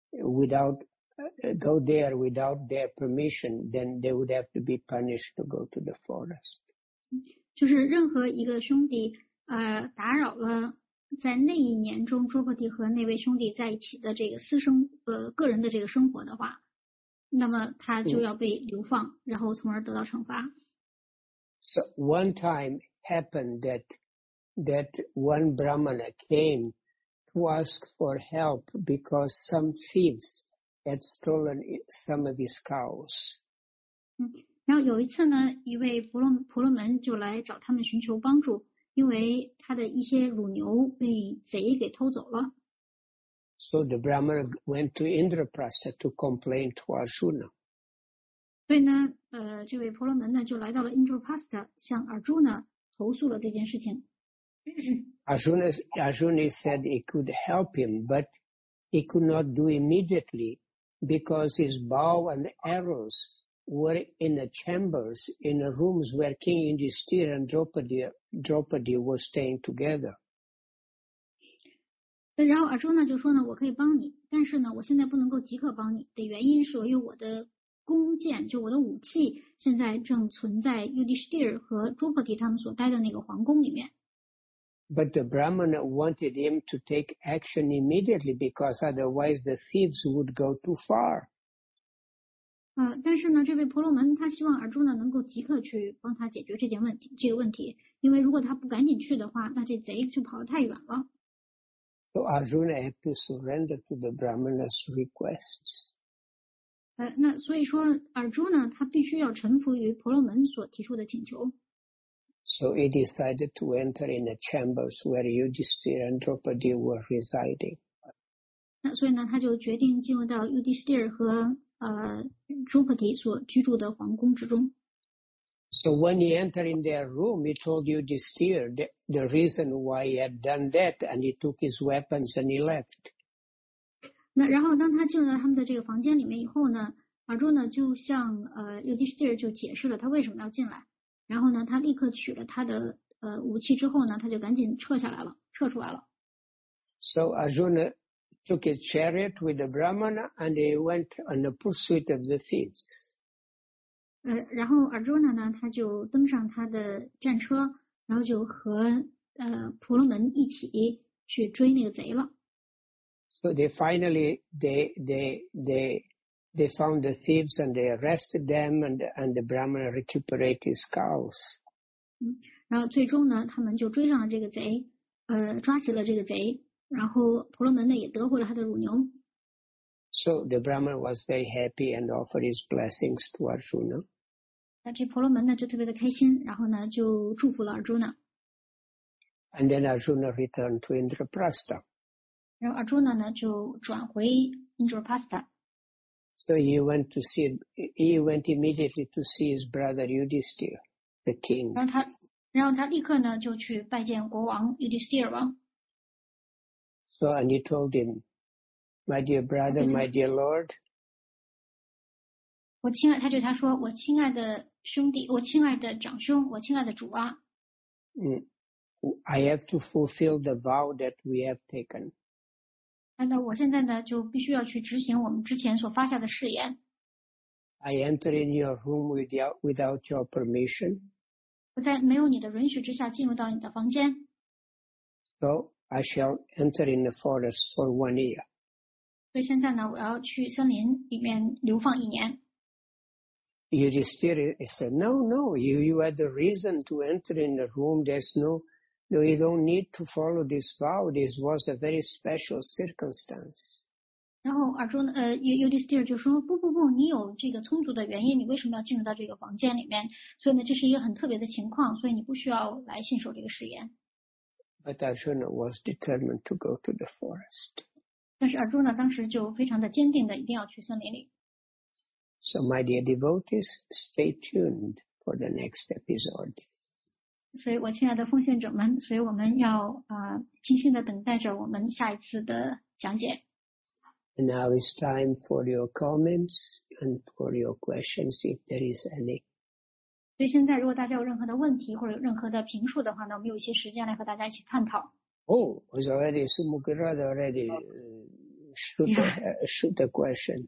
go there without their permission, then they would have to be punished to go to the forest. 就是任何一个兄弟打扰了在那1年中 Draupadi 和那位兄弟在一起的这个个人的这个生活的话，那么他就要被流放，然后从而得到惩罚。 So one time happened that one Brahmana came to ask for help because some thieves had stolen some of his cows. 然后有一次呢，一位婆罗门就来找他们寻求帮助，因为他的一些乳牛被贼给偷走了。 So the Brahmana went to Indraprastha to complain to Arjuna. 所以呢，这位婆罗门呢就来到了 Indraprastha， 向Arjuna投诉了这件事情。 Arjuna said he could help him, but he could not do immediately because his bow and arrows were in the chambers, in the rooms where King Yudhishthira and Draupadi were staying together. 然后尔朱呢就说呢，我可以帮你，但是呢，我现在不能够即刻帮你的原因是由于我的弓箭，就我的武器，现在正存在 Yudhishthira 和 Draupadi 他们所待的那个皇宫里面。 But the Brahmana wanted him to take action immediately because otherwise the thieves would go too far. 但是呢，这位婆罗门他希望尔朱呢能够即刻去帮他解决这个问题，因为如果他不赶紧去的话，那这贼就跑得太远了。 So Arjuna had to surrender to the Brahmana's requests. 那所以说尔朱呢，他必须要臣服于婆罗门所提出的请求。 So he decided to enter in the chambers where Yudhishthira and Draupadi were residing. 那所以呢，他就决定进入到 Yudhishthira 和Draupadi 所居住的皇宫之中。 So when he entered in their room, he told Yudhishthira the reason why he had done that, and he took his weapons and he left. 那然后当他进入到他们的这个房间里面以后呢，尔朱呢就向Yudhishthira 就解释了他为什么要进来，然后呢他立刻取了他的武器之后呢，他就赶紧撤出来了。 So Arjuna took his chariot with the Brahmana and they went on the pursuit of the thieves. 然后尔朱呢他就登上他的战车，然后就和婆罗门一起去追那个贼了。 So they finally they found the thieves and they arrested them and the Brahmana recuperated his cows. 然后最终呢，他们就追上了这个贼，抓起了这个贼，然后婆罗门呢也得回了他的乳牛。 So the Brahmana was very happy and offered his blessings to Arjuna. 那这婆罗门呢就特别的开心，然后呢就祝福了尔朱呢。 And then Arjuna returned to Indraprastha. 然后尔朱呢就转回 Indraprastha。 So he went immediately to see his brother Yudhishthira, the king. 然后他立刻呢就去拜见国王 Yudhishthira 王。 So and he told him, "My dear brother, my dear lord." 他对他说：“我亲爱的兄弟，我亲爱的长兄，我亲爱的主啊。” I have to fulfill the vow that we have taken. 那我现在呢就必须要去执行我们之前所发下的誓言。 I enter in your room without your permission. 我在没有你的允许之下进入到你的房间。 So I shall enter in the forest for 1 year. 所以现在呢，我要去森林里面流放1年。 Yudhishthira said, No, you had the reason to enter in the room. No, you don't need to follow this vow. This was a very special circumstance. 然后Yudhishthira 就说不，你有这个充足的原因，你为什么要进入到这个房间里面？所以呢，这是一个很特别的情况，所以你不需要来信守这个誓言。 But Arjuna was determined to go to the forest. 但是尔朱呢，当时就非常的坚定的一定要去森林里。 So my dear devotees, stay tuned for the next episode. 所以我亲爱的奉献者们，所以我们要静心的等待着我们下一次的讲解。 And now it's time for your comments and for your questions, if there is any. 所以现在如果大家有任何的问题或者有任何的评述的话呢，我们有一些时间来和大家一起探讨。 Oh, was already Sumukirada already shoot a question.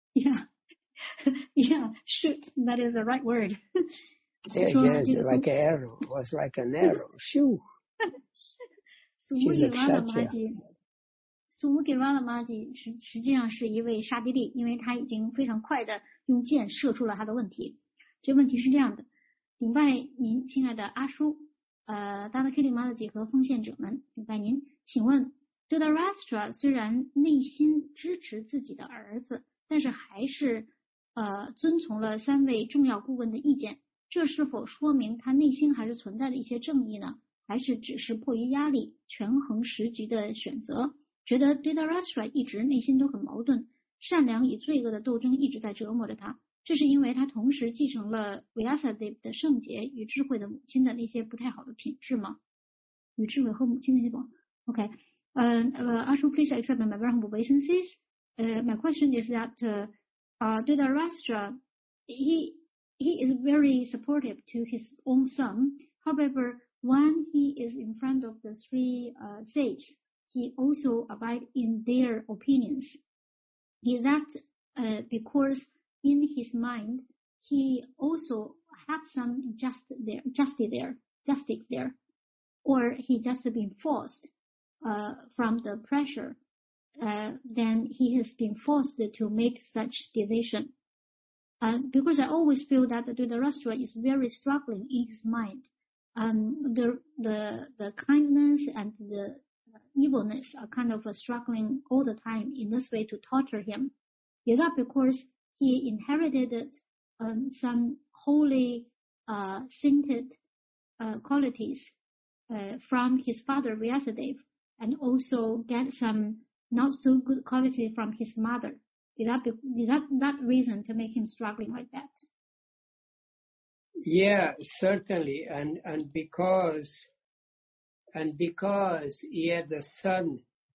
Yeah, shoot. That is the right word. Yeah, like an arrow. It was like an arrow. Shoo. She's a kshatriya. 苏木给瓦拉玛吉实际上是一位刹帝利，因为他已经非常快的用箭射出了他的问题。这问题是这样的，顶拜您亲爱的阿叔，达达克里玛的几何奉献者们，顶拜您，请问 Dhritarashtra 虽然内心支持自己的儿子，但是还是遵从了3位重要顾问的意见，这是否说明他内心还是存在着一些正义呢？还是只是迫于压力权衡时局的选择？觉得 Dhritarashtra 一直内心都很矛盾，善良与罪恶的斗争一直在折磨着他。这是因为他同时继承了 Vyasadeva 的圣洁与智慧的母亲的那些不太好的品质吗？与智慧和母亲那些不 OK。Ashu, please accept my very humble obeisances. my question is that Dhritarashtra, he is very supportive to his own son. However, when he is in front of the three sages, he also abides in their opinions. Is that because in his mind he also have some justice there, or he just been forced from the pressure? Then he has been forced to make such decision. Because I always feel that Dhritarashtra is very struggling in his mind. The kindness and the evilness are kind of struggling all the time in this way to torture him. Is that because he inherited some holy, sainted qualities from his father Vyasadeva, and also get some not so good quality from his mother? Is that reason to make him struggling like that? Yeah, certainly, and because he had the son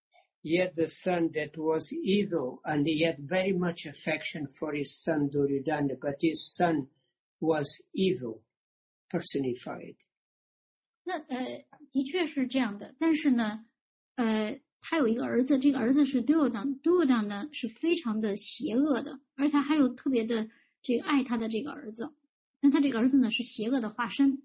that was evil, and he had very much affection for his son Duryodhana, but his son was evil personified. 那的确是这样的，但是呢，他有一个儿子，这个儿子是Duryodhana呢是非常的邪恶的，而且还有特别的这个爱他的这个儿子，那他这个儿子呢是邪恶的化身。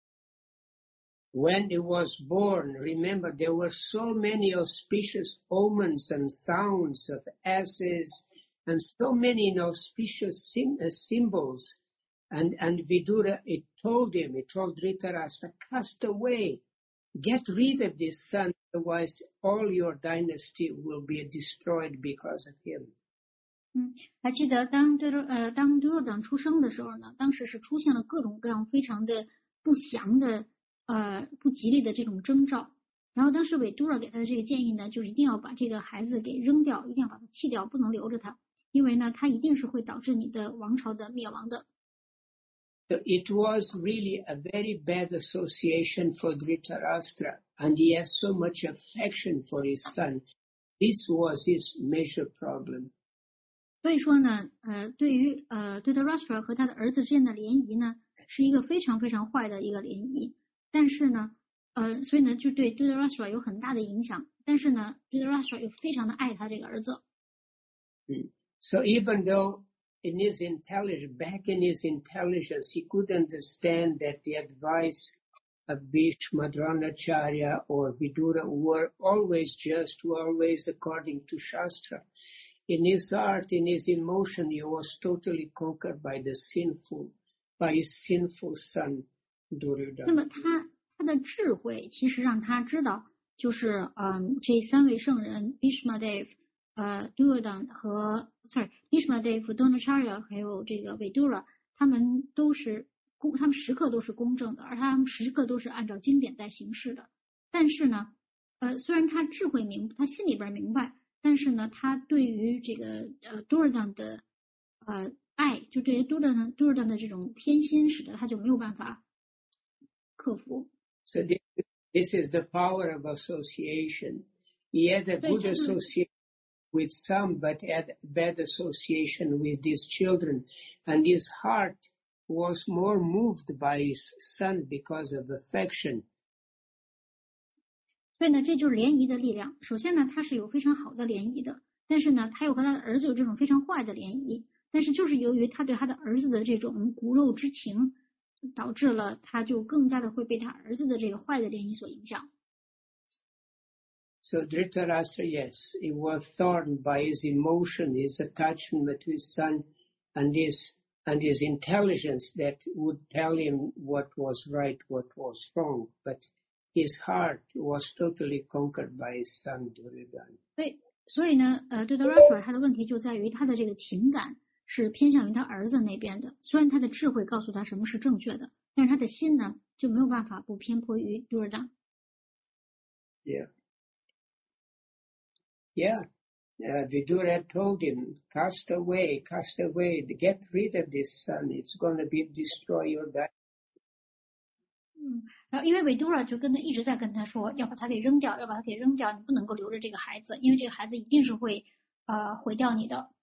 When he was born, remember there were so many auspicious omens and sounds of asses, and so many inauspicious symbols. And Vidura, it told Dhritarashtra, cast away, get rid of this son, otherwise all your dynasty will be destroyed because of him. 还记得当Duryodhana出生的时候呢，当时是出现了各种各样非常的不祥的不吉利的这种征兆。然后当时Vidura给他的这个建议呢，就是一定要把这个孩子给扔掉，一定要把他弃掉，不能留着他，因为呢，他一定是会导致你的王朝的灭亡的。 So it was really a very bad association for Dhritarashtra, and he has so much affection for his son. This was his major problem. 所以说呢，对于Dhritarashtra和他的儿子之间的联谊呢，是一个非常非常坏的一个联谊。但是呢，所以呢，就对Dhritarashtra有很大的影响。但是呢，Dhritarashtra又非常的爱他这个儿子。 So even though back in his intelligence, he could understand that the advice of Bhishma, Dronacharya, or Vidura were always just, were always according to Shastra. In his heart, in his emotion, he was totally conquered by his sinful son, Duryodhana. 那么他的智慧其实让他知道，就是这三位圣人 Bhishmadev、Duryodhana 和Bhishmadev、Dronacharya 还有这个Vidura，他们时刻都是公正的，而他们时刻都是按照经典在行事的。但是呢，虽然他他心里边明白，但是呢，他对于这个Duryodhana 的爱，就对于Duryodhana的这种偏心，使得他就没有办法克服。 So this is the power of association. He had a good association with some, but had bad association with his children, and his heart was more moved by his son because of affection. 所以呢，这就是联谊的力量。首先呢，他是有非常好的联谊的，但是呢，他又和他的儿子有这种非常坏的联谊。但是就是由于他对他的儿子的这种骨肉之情，导致了他就更加的会被他儿子的这个坏的联谊所影响。 So Dhritarashtra, yes, he was torn by his emotion, his attachment to his son, and his intelligence that would tell him what was right, what was wrong. But his heart was totally conquered by his son Duryodhana. 所以呢Dhritarashtra 他的问题就在于他的这个情感是偏向于他儿子那边的。虽然他的智慧告诉他什么是正确的，但是他的心呢就没有办法不偏颇于Duryodhana。 Yeah. Vidura told him, cast away, get rid of this son. It's going to destroy your dynasty. 然后因为Vidura就一直在跟他说，要把他给扔掉，你不能够留着这个孩子，因为这个孩子一定是会毁掉你的。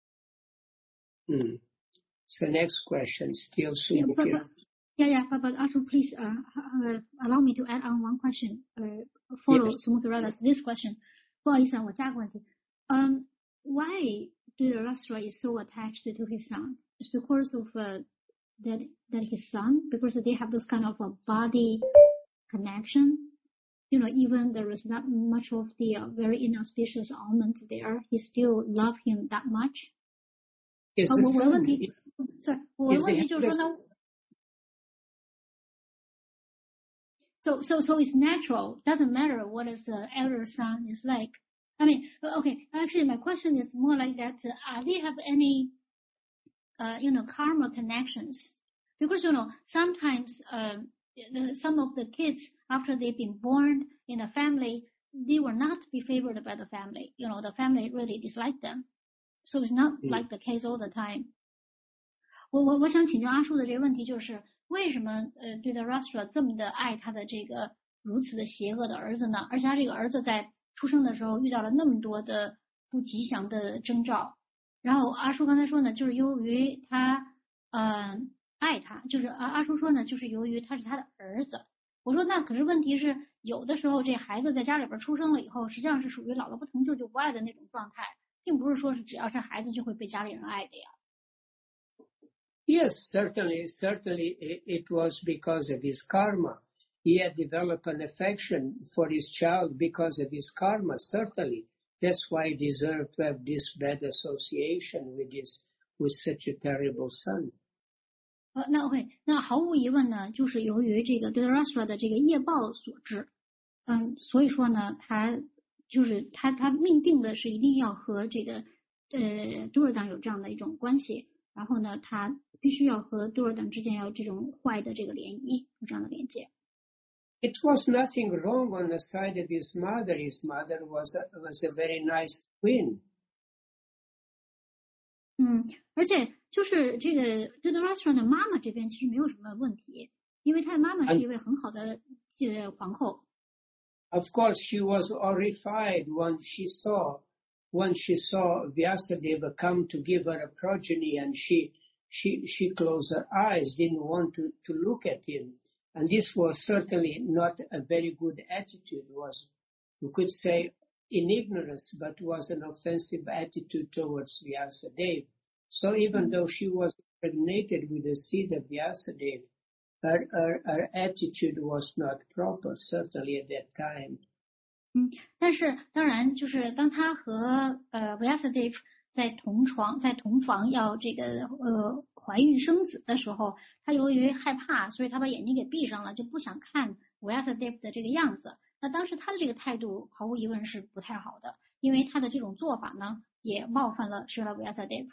So next question, still Yeah, Sumit. but Ashu, please allow me to add on one question. Follow Yes. Sumuthurada's this question. 不好意思，我加个问题。Why Dhritarashtra is so attached to his son? It's because of that his son, because they have those kind of a body connection. You know, even there is not much of the very inauspicious element there, he still love him that much. 我的问题，我的问题就是说呢。So it's natural. Doesn't matter what is the elder son is like. I mean, okay. Actually, my question is more like that. They have any, karma connections? Because sometimes some of the kids after they've been born in a family, they will not be favored by the family. The family really dislike them. So it's not like the case all the time. 我想请教阿叔的这个问题就是。为什么Dhritarashtra 这么的爱他的这个如此的邪恶的儿子呢？而且他这个儿子在出生的时候遇到了那么多的不吉祥的征兆。然后阿叔刚才说呢，就是由于他爱他，就是阿叔说呢，就是由于他是他的儿子。我说那可是问题是，有的时候这孩子在家里边出生了以后，实际上是属于姥姥不疼舅舅不爱的那种状态，并不是说是只要是孩子就会被家里人爱的呀。 Yes, certainly it was because of his karma. He had developed an affection for his child because of his karma, certainly. That's why he deserved to have this bad association with such a terrible son. 那 OK， 那毫无疑问呢，就是由于这个 Dhritarashtra 的这个业报所致。所以说呢，他命定的是一定要和这个多尔党有这样的一种关系。然后呢，他必须要和多尔党之间要这种坏的这个联谊，有这样的连接。 It was nothing wrong on the side of his mother. His mother was a very nice queen. 而且就是这个 Dhritarashtra 的妈妈这边其实没有什么问题，因为他的妈妈是一位很好的皇后。 Of course, she was horrified when she saw Vyasadeva come to give her a progeny, and she closed her eyes, didn't want to look at him. And this was certainly not a very good attitude, was, you could say, in ignorance, but was an offensive attitude towards Vyasadeva. So even though she was impregnated with the seed of Vyasadeva, her attitude was not proper, certainly at that time. 但是当然就是当他和Vyasadeva 在同房要这个怀孕生子的时候，他由于害怕，所以他把眼睛给闭上了，就不想看 Vyasadeva 的这个样子。那当时他的这个态度毫无疑问是不太好的，因为他的这种做法呢，也冒犯了Srila Vyasadeva。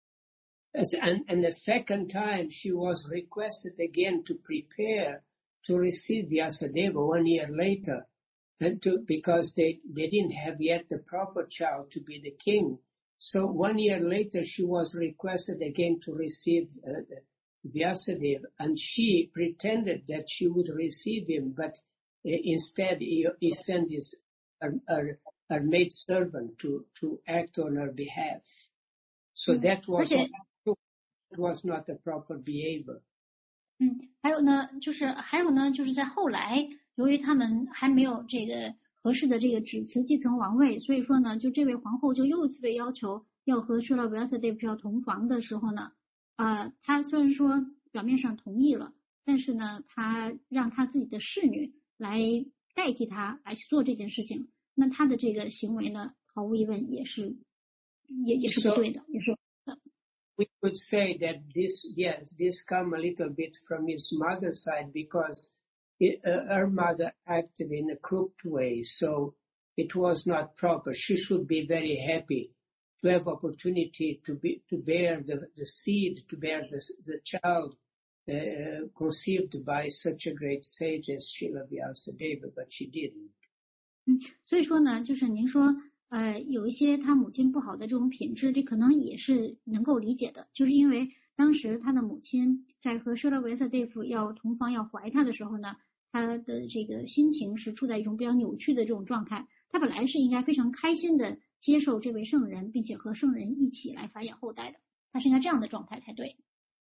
And the second time she was requested again to prepare to receive Vyasadeva 1 year later. Because they didn't have yet the proper child to be the king. So 1 year later, she was requested again to receive Vyasadeva, and she pretended that she would receive him, but instead he sent her maid servant to act on her behalf. So that was not a proper behavior. 还有呢，就是在后来。由于他们还没有这个合适的这个旨词继承王位，所以说呢，就这位皇后就又一次被要求要和Srila Vyasadeva要同房的时候呢，她虽然说表面上同意了，但是呢，她让她自己的侍女来代替她来去做这件事情，那她的这个行为呢，毫无疑问也是不对的，也是。 We could say that this come a little bit from his mother's side because her mother acted in a crooked way, so it was not proper. She should be very happy to have opportunity to bear the seed, to bear the child conceived by such a great sage as Srila Vyasadeva, but she didn't. 所以说呢，就是您说有一些他母亲不好的这种品质，这可能也是能够理解的，就是因为当时他的母亲在和Srila Vyasadeva要同房要怀他的时候呢。他的这个心情是处在一种比较扭曲的这种状态，他本来是应该非常开心的接受这位圣人，并且和圣人一起来繁衍后代的。他是应该这样的状态才对。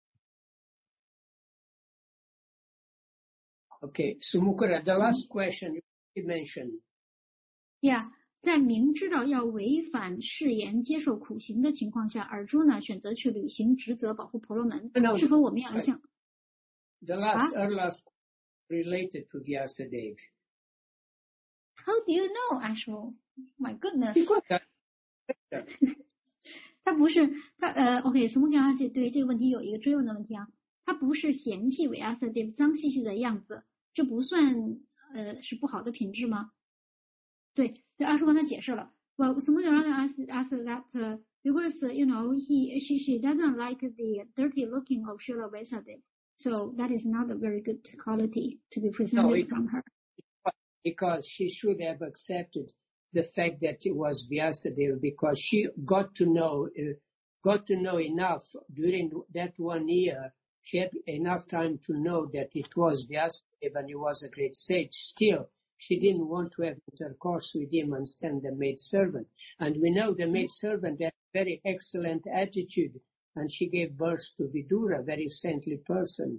Okay, so Mukura, the last question you mentioned. Yeah, 在明知道要违反誓言接受苦刑的情况下，尔朱呢选择去履行职责，保护婆罗门。是否我们要像 the last related to Vyasadeva? How do you know, Ashwell? My goodness. 他不是OK， 苏木克阿姐对这个问题有一个追问的问题啊，他不是嫌弃维阿瑟蒂脏兮兮的样子，这不算是不好的品质吗？对，阿叔刚才解释了。Well, Sumukh asked that because you know she doesn't like the dirty looking of Srila Vyasadeva, so that is not a very good quality to be presented from her. Because she should have accepted the fact that it was Vyasadeva, because she got to know enough during that 1 year. She had enough time to know that it was Vyasadeva and he was a great sage. Still, she didn't want to have intercourse with him and send the maidservant. And we know the maidservant had a very excellent attitude, and she gave birth to Vidura, a very saintly person.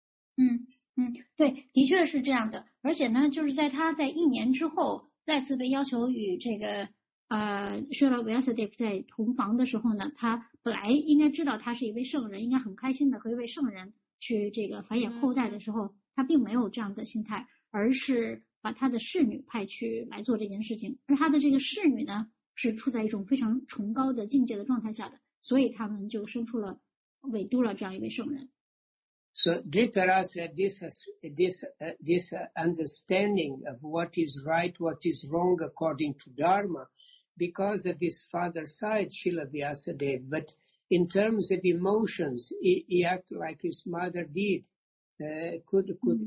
对，的确是这样的。而且呢，就是在他在1年之后再次被要求与这个Srila Vyasadeva 在同房的时候呢，他本来应该知道他是一位圣人，应该很开心的和一位圣人去这个繁衍后代的时候，他并没有这样的心态，而是把他的侍女派去来做这件事情。而他的这个侍女呢，是处在一种非常崇高的境界的状态下的，所以他们就生出了韦都拉这样一位圣人。 So Dhritarashtra had this understanding of what is right, what is wrong according to Dharma, because of his father's side, Srila Vyasadeva. But in terms of emotions, he acted like his mother did. Could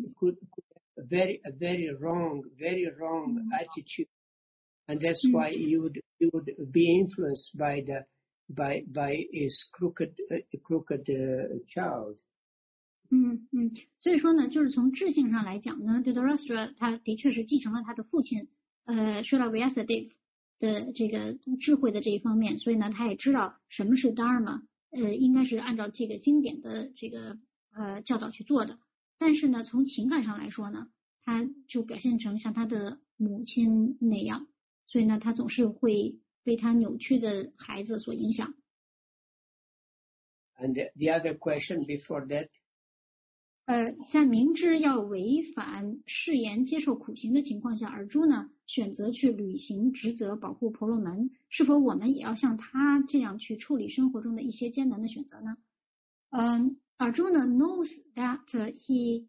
a very wrong attitude, and that's why you would be influenced by his crooked child. 所以说呢，就是从智性上来讲呢， Dhritarashtra 他的确是继承了他的父亲Srila Vyasadeva 的这个智慧的这一方面，所以呢，他也知道什么是 Dharma， 应该是按照这个经典的这个教导去做的。但是呢，从情感上来说呢，他就表现成像他的母亲那样，所以呢，他总是会被他扭曲的孩子所影响。 And the other question before that? 在明知要违反誓言接受苦刑的情况下，尔朱呢选择去履行职责，保护婆罗门。是否我们也要像他这样去处理生活中的一些艰难的选择呢？Arjuna knows that he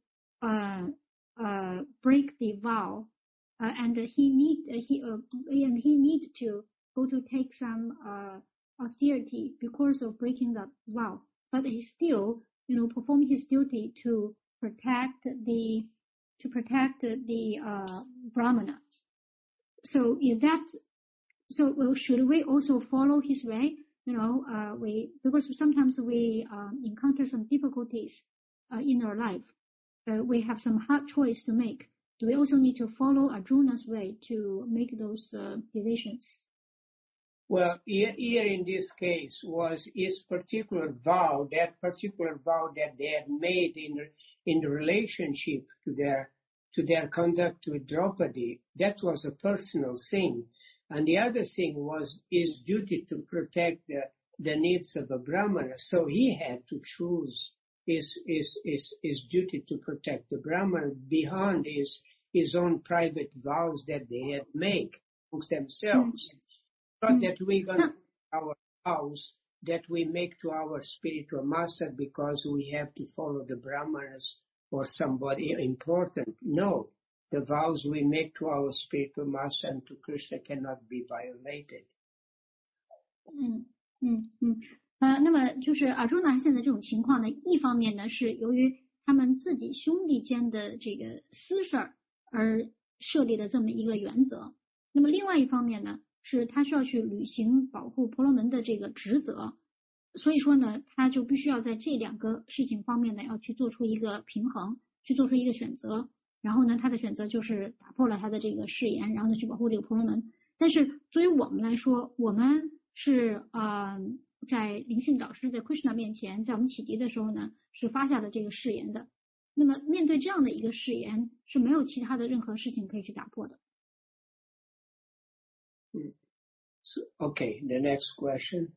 break the vow and he need to go to take some austerity because of breaking the vow, but he still perform his duty to protect the Brahmana. So should we also follow his way? Because sometimes we encounter some difficulties in our life. We have some hard choice to make. Do we also need to follow Arjuna's way to make those decisions? Well, here in this case was his particular vow, that they had made in the relationship to their conduct with Draupadi. That was a personal thing. And the other thing was his duty to protect the needs of a Brahmana. So he had to choose his duty to protect the Brahmana beyond his own private vows that they had made amongst themselves. Not that we're going to our vows that we make to our spiritual master because we have to follow the Brahmanas or somebody important. No. The vows we make to our spiritual master and to Krishna cannot be violated. 那么就是阿朱那现在这种情况呢，一方面呢是由于他们自己兄弟间的这个私事儿而设立的这么一个原则，那么另外一方面呢是他需要去履行保护婆罗门的这个职责，所以说呢他就必须要在这两个事情方面呢要去做出一个平衡，去做出一个选择。然后呢，他的选择就是打破了他的这个誓言，然后呢去保护这个婆罗门。 但是作为我们来说，我们是在灵性导师在 Krishna 面前，在我们启迪的时候呢，是发下了这个誓言的。那么面对这样的一个誓言，是没有其他的任何事情可以去打破的。 So, okay, the next question.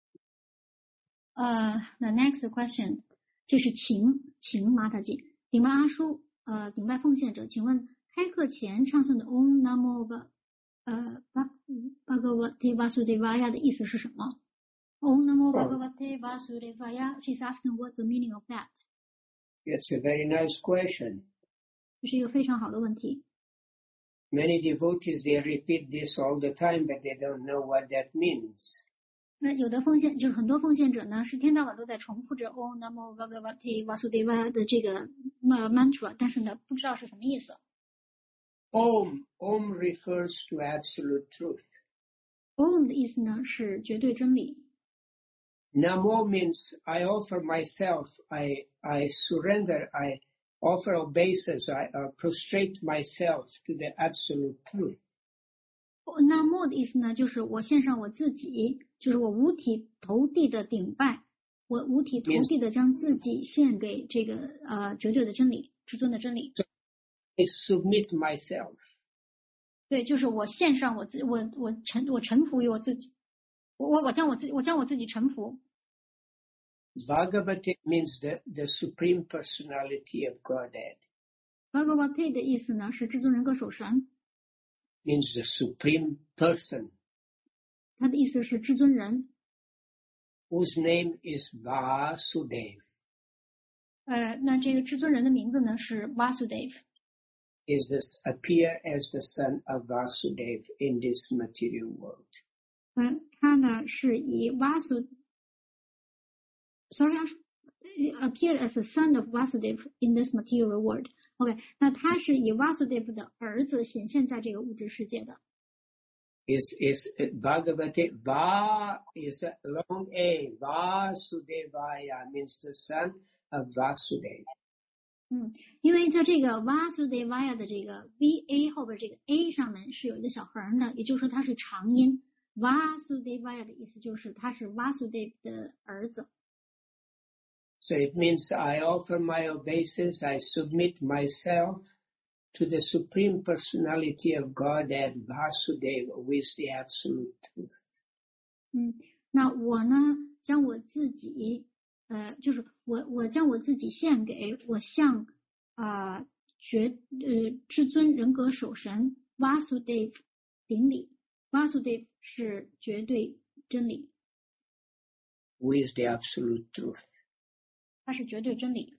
The next question 就是请马塔吉顶拜阿叔顶拜奉献者，请问开课前唱诵的 Om Namo Bhagavate Vasudevaya 的意思是什么？ Om Namo Bhagavate Vasudevaya. She's asking what's the meaning of that. It's a very nice question. 这是一个非常好的问题。 Many devotees, they repeat this all the time, but they don't know what that means. 那有的就是很多奉献者呢，是天到晚都在重复着 Om Namo Bhagavate Vasudevaya 的这个mantra， 但是呢，不知道是什么意思。 Om refers to absolute truth. Om 的意思呢是绝对真理。 Namo means I offer myself, I surrender, I offer obeisance, I prostrate myself to the absolute truth. Namo 的意思呢，就是我献上我自己，就是我五体投地的顶拜，我五体投地的将自己献给这个绝对的真理，至尊的真理。 I submit myself. 对，就是我献上我臣服于我自己，我将我自己臣服。 Bhagavate means the supreme personality of Godhead. Bhagavate 的意思呢是至尊人格守神。 Means the supreme person. 它的意思是至尊人。 Whose name is Vasudev. 那这个至尊人的名字呢是 Vasudev. Is this appear as the son of Vasudev in this material world? 他呢是以appear as the son of Vasudev in this material world. OK， 那他是以 Vasudev 的儿子显现在这个物质世界的。 Is Bhagavate Va is a long A. Vasudevaya means the son of Vasudev. 因为在这个 Vasudevaya 的这个 VA 后边这个 A 上面是有一个小横的，也就是说它是长音。Vasudevaya 的意思就是他是 Vasudev 的儿子。 So it means I offer my obeisance, I submit myself to the supreme personality of God and Vasudeva with the absolute truth. 那我呢将我自己就是我将我自己献给我向至尊人格守神 Vasudev 顶礼。Vasudev 是绝对真理。 With the absolute truth. 它是绝对真理。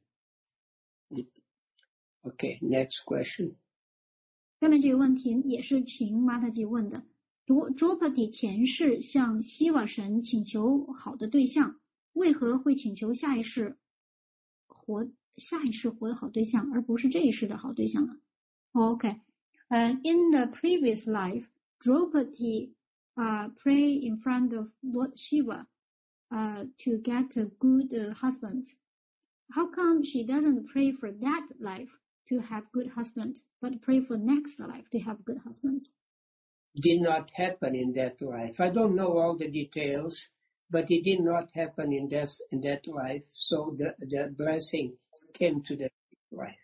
Okay, next question. 下面这个问题也是请马塔吉问的。Draupadi 前世向西瓦神请求好的对象，为何会请求下一世活的好对象，而不是这一世的好对象呢？ Okay. In the previous life, Draupadi pray in front of Lord Shiva to get a good husband. How come she doesn't pray for that life to have good husband, but pray for next life to have good husband? Did not happen in that life. I don't know all the details, but it did not happen in that life. So the blessing came to that life.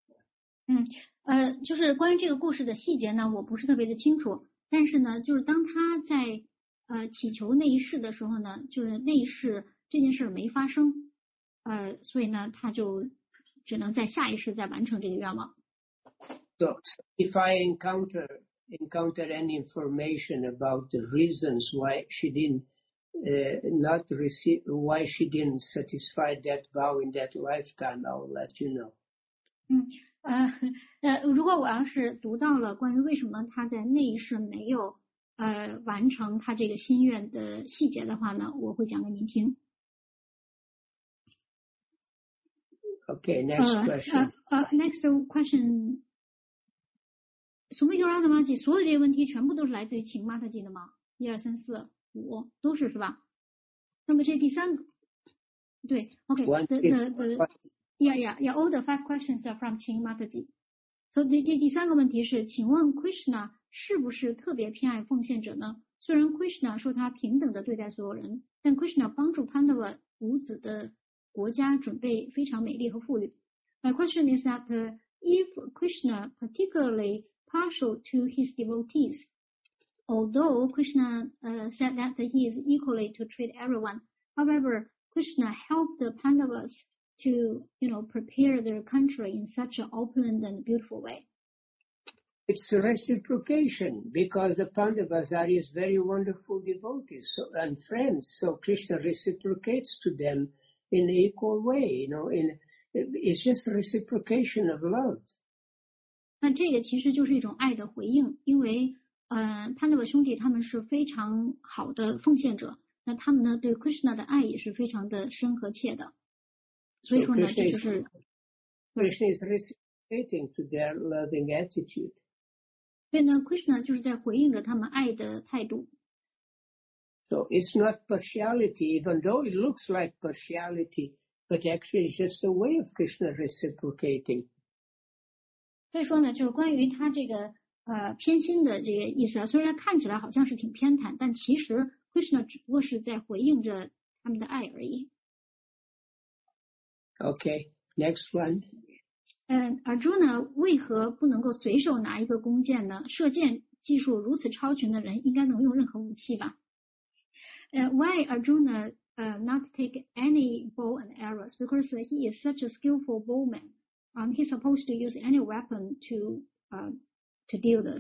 就是关于这个故事的细节呢，我不是特别的清楚。但是呢，就是当他在祈求那一世的时候呢，就是那一世这件事没发生，所以呢，他就只能在下一世再完成这个愿望。 So if I encounter any information about the reasons why she didn't why she didn't satisfy that vow in that lifetime, I will let you know. 如果我要是读到了关于为什么他在那一世没有完成他这个心愿的细节的话呢，我会讲给您听。 Okay, next question. Next question. 所有这些问题全部都是来自于请马塔吉的吗？1、2、3、4、5都是吧？那么这第三个，对 ，OK， all the 5 questions are from 请马塔吉。所以这第三个问题是，请问 Krishna 是不是特别偏爱奉献者呢？虽然 Krishna 说他平等的对待所有人，但 Krishna 帮助 Pandava 五子的国家准备非常美丽和富裕。My question is that if Krishna particularly partial to his devotees, although Krishna said that he is equally to treat everyone, however, Krishna helped the Pandavas to, prepare their country in such an opulent and beautiful way. It's reciprocation because the Pandavas are his very wonderful devotees and friends. So Krishna reciprocates to them in an equal way. It's just reciprocation of love. 那这个其实就是一种爱的回应，因为潘德瓦兄弟他们是非常好的奉献者，那他们呢对 Krishna 的爱也是非常的深和切的，所以说呢，这就是 Krishna is reciprocating to their loving attitude. 所以呢 ，Krishna 就是在回应着他们爱的态度。 So it's not partiality, even though it looks like partiality, but actually it's just a way of Krishna reciprocating. 所以说呢，就是关于他这个偏心的这个意思啊，虽然看起来好像是挺偏袒，但其实 Krishna 只不过是在回应着他们的爱而已。 Okay, next one. Arjuna 为何不能够随手拿一个弓箭呢？射箭技术如此超群的人，应该能用任何武器吧？Why Arjuna not take any bow and arrows? Because he is such a skillful bowman. He's supposed to use any weapon to deal this.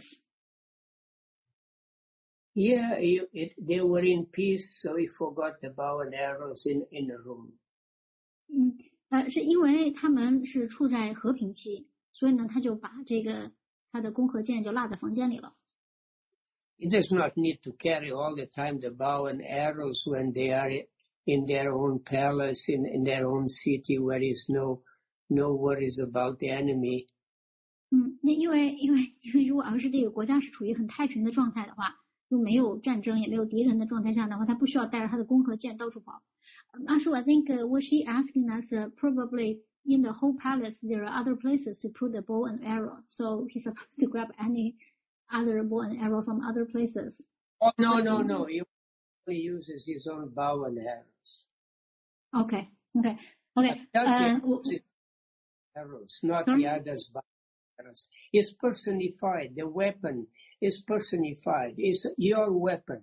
Yeah, they were in peace, so he forgot the bow and arrows in a room. 是因为他们是处在和平期，所以呢，他就把他的弓和箭就落在房间里了。 He does not need to carry all the time the bow and arrows when they are in their own palace, in their own city, where is no worries about the enemy. 那因为如果要是这个国家是处于很太平的状态的话，就没有战争也没有敌人的状态下的话，他不需要带着他的弓和箭到处跑。Ashu, I think what she asking us probably in the whole palace there are other places to put the bow and arrow, so he's supposed to grab any other bow and arrow from other places. Oh no! He only uses his own bow and arrows. Okay. Arrows, not the others' bow and arrows. It's personified. The weapon is personified. It's your weapon.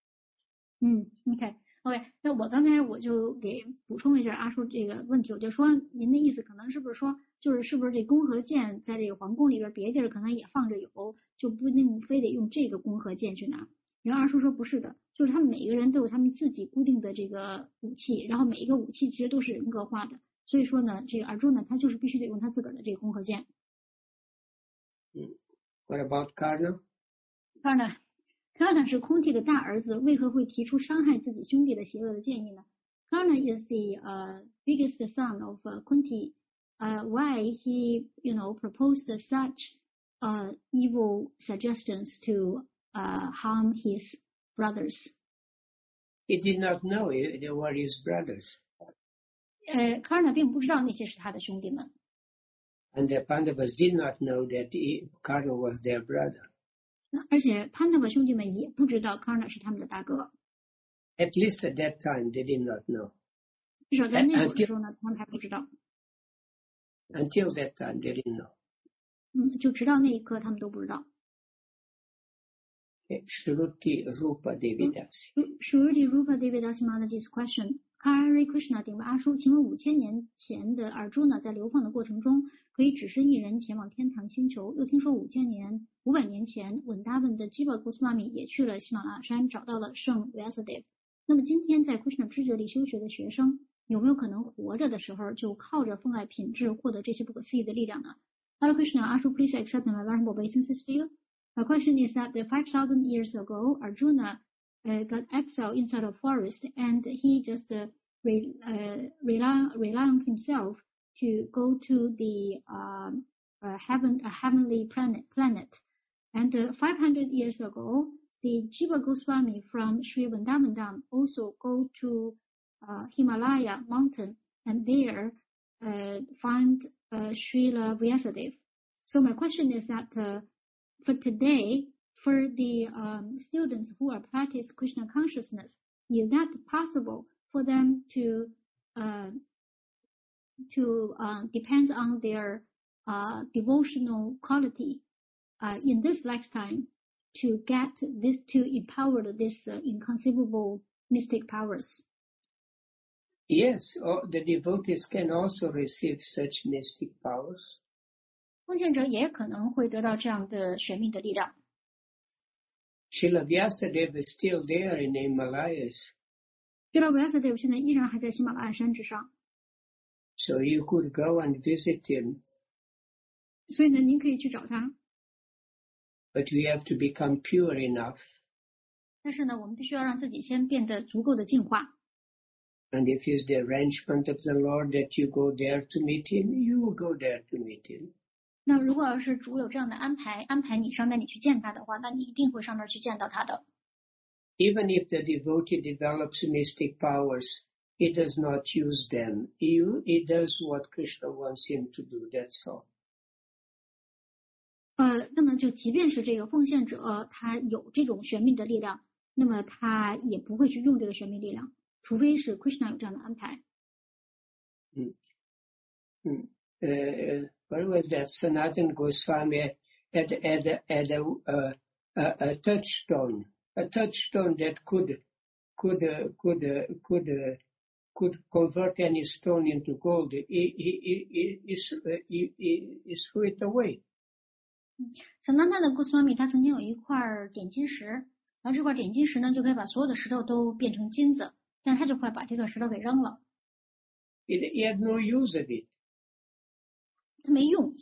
OK， 那我刚才我就给补充一下阿叔这个问题，我就说您的意思可能是不是说，是不是这弓和箭在这个皇宫里边别地儿可能也放着有，就不一定非得用这个弓和箭去拿。然后阿叔说不是的，就是他们每个人都有他们自己固定的这个武器，然后每一个武器其实都是人格化的，所以说呢，这个Arjuna他就是必须得用他自个儿的这个弓和箭。 What about Karna? Karna 是Kunti 的大儿子，为何会提出伤害自己兄弟的邪恶的建议呢？ Karna is the biggest son of Kunti. Why he proposed such evil suggestions to harm his brothers? He did not know they were his brothers. Karna 并不知道那些是他的兄弟们。 And the Pandavas did not know that Karna was their brother. 而且潘达瓦兄弟们也不知道 Karna 是他们的大哥。 At least at that time, they did not know. 至少在那会儿的时候呢，他们还不知道。 Until that time, they didn't know. 就直到那一刻，他们都不知道。 Shruti Rupa Devidasi. Shruti Rupa Devidasi Mataji's question. Hare Krishna 顶问阿叔，请问5000年前的Arjuna在流放的过程中，可以只身一人前往天堂星球？又听说500年前，稳达文的基巴古斯瓦米也去了喜马拉雅山，找到了圣 Vyasadeva。那么今天在 Krishna 知觉里修学的学生，有没有可能活着的时候就靠着奉爱品质获得这些不可思议的力量呢？ Hare Krishna, Ashu, please accept my venerable obeisances to you. My question is that 5,000 years ago, Arjuna got exiled inside a forest, and he just rely on himself to go to the heavenly planet. And 500 years ago, the Jiva Goswami from Sri Vrindavan also go to Himalaya mountain, and there find Srila Vyasadeva. So my question is that for today, for the students who are practice Krishna consciousness, is that possible for them to depend on their devotional quality in this lifetime to get this, to empower this inconceivable mystic powers? Yes, the devotees can also receive such mystic powers. 奉献者也可能会得到这样的神秘的力量。 Srila Vyasadeva is still there in the Himalayas. Srila Vyasadeva 现在依然还在喜马拉雅山之上。 So you could go and visit him. 所以呢，您可以去找他。 But we have to become pure enough. 但是呢，我们必须要让自己先变得足够的净化。 And if it's the arrangement of the Lord that you go there to meet him, you will go there to meet him. 那如果要是主有这样的安排你上那里去见他的话，那你一定会上那儿去见到他的。 Even if the devotee develops mystic powers, he does not use them. He does what Krishna wants him to do. That's all. 那么就即便是这个奉献者他有这种玄秘的力量，那么他也不会去用这个玄秘力量，除非是 Krishna 有这样的安排。 What was that? Sanatana Goswami had a touchstone that could convert any stone into gold. He threw it away. Sanatana Goswami 他曾经有一块点金石，然后这块点金石呢就可以把所有的石头都变成金子，但是他就快把这个石头给扔了。 He had no use of it. 他没用。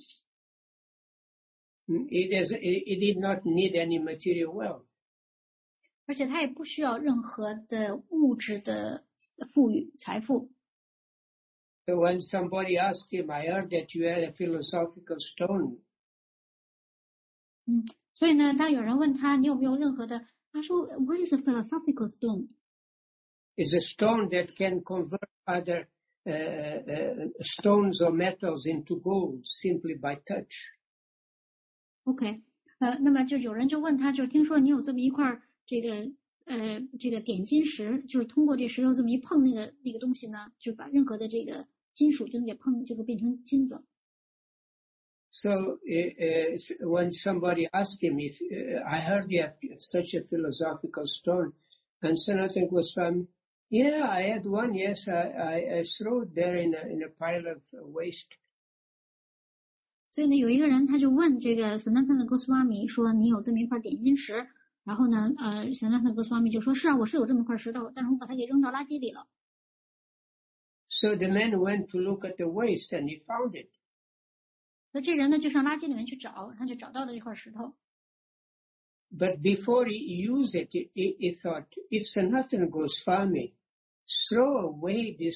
He did not need any material wealth. 而且他也不需要任何的物质的富裕财富。 So when somebody asked him, I heard that you had a philosophical stone. 所以呢，当有人问他你有没有任何的，他说 What is a philosophical stone? It's a stone that can convert other stones or metals into gold simply by touch. OK， 那么就有人就问他，就听说你有这么一块这个点金石，就是通过这石头这么一碰那个东西呢，就把任何的这个金属就给碰，就会变成金子。 So when somebody asked him if I heard you have such a philosophical stone, and Sanatana Goswami, yeah, I had one. Yes, I threw it there in a pile of waste. 所以呢，有一个人他就问这个 Sanatana Goswami 说：“你有这么一块点金石？”然后呢，Sanatana Goswami 就说：“是啊，我是有这么块石头，但是我把它给扔到垃圾里了。” So the man went to look at the waste and he found it. 那这人呢就上垃圾里面去找，他就找到了这块石头。 But before he used it, he thought, if Sanatana Goswami throw away this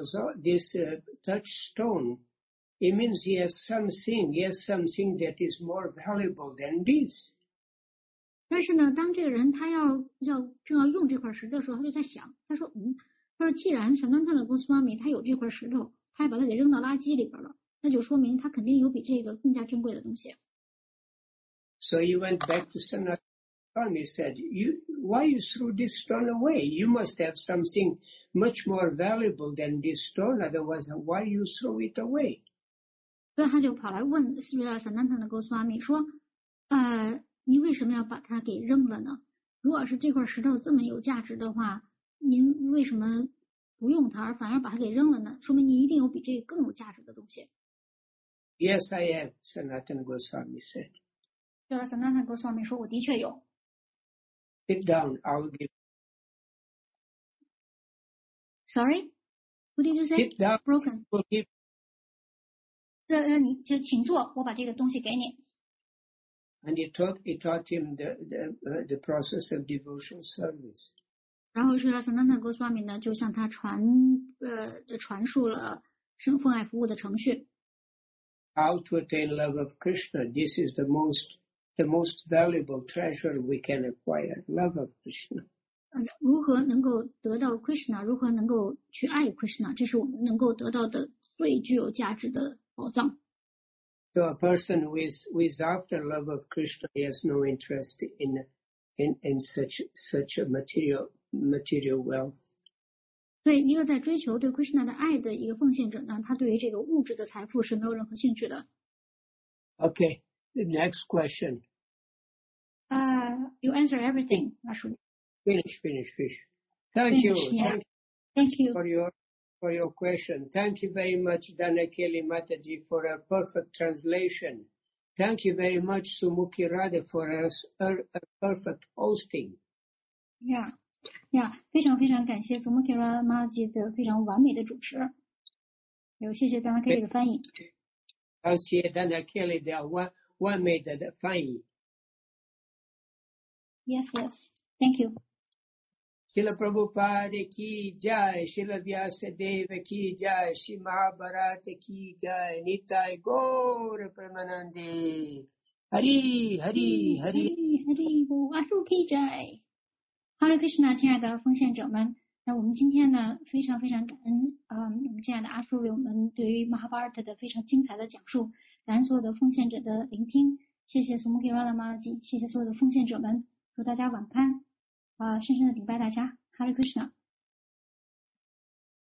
touchstone, it means he has something that is more valuable than this. 但是呢，当这个人他正要用这块石头的时候，他就在想，他说既然Sanatana Goswami他有这块石头，他还把它给扔到垃圾里边了，那就说明他肯定有比这个更加珍贵的东西。 So he went back to Sanatana Goswami and said, why you threw this stone away? You must have something much more valuable than this stone, otherwise why you throw it away? 所以他就跑来问Sanatana Goswami 说，您为什么要把它给扔了呢？如果是这块石头这么有价值的话，您为什么不用它，而反而把它给扔了呢？说明您一定有比这个更有价值的东西。 Yes, I have, Sanatana Goswami said. 对了 ，Sanatana Goswami 说，我的确有。 Sit down, I will give. Sorry, what did you say? Sit down. Broken. Will give. 你就请坐，我把这个东西给你。 And he taught him the process of devotional service. 然后Sanatana Goswami 呢，就向他传述了奉爱服务的程序。 How to attain love of Krishna? This is the most valuable treasure we can acquire. Love of Krishna. 如何能够得到 Krishna？ 如何能够去爱 Krishna？ 这是我们能够得到的最具有价值的宝藏。 So a person with after love of Krishna has no interest in such a material wealth. 对一个在追求对 Krishna 的爱的一个奉献者呢，他对于这个物质的财富是没有任何兴趣的。 Okay, the next question. You answer everything, Rashul. Finish. Thank you. Yeah. Thank you. For your question. Thank you very much, Dhanakeli Mataji, for a perfect translation. Thank you very much, Sumukhi Radha, for a perfect hosting. Yeah. 非常非常感谢 Sumukhi Mataji 的非常完美的主持，有谢谢 Dhanakeli 的翻译。 感谢 Dhanakeli 的完美的翻译。 Yes. Thank you. Srila Prabhupada ki jai, Srila Vyasadeva ki jai, Sri Mahabharata ki jai, Nitai Gaur Premanande. Hari. Rashul ki jai. Hare Krishna， 亲爱的奉献者们，那我们今天呢非常非常感恩我们亲爱的阿叔为我们对于 Mahabharata 的非常精彩的讲述，感恩所有的奉献者的聆听，谢谢 Sumukhi Radha Mataji， 谢谢所有的奉献者们，祝大家晚安，深深的顶拜大家， Hare Krishna。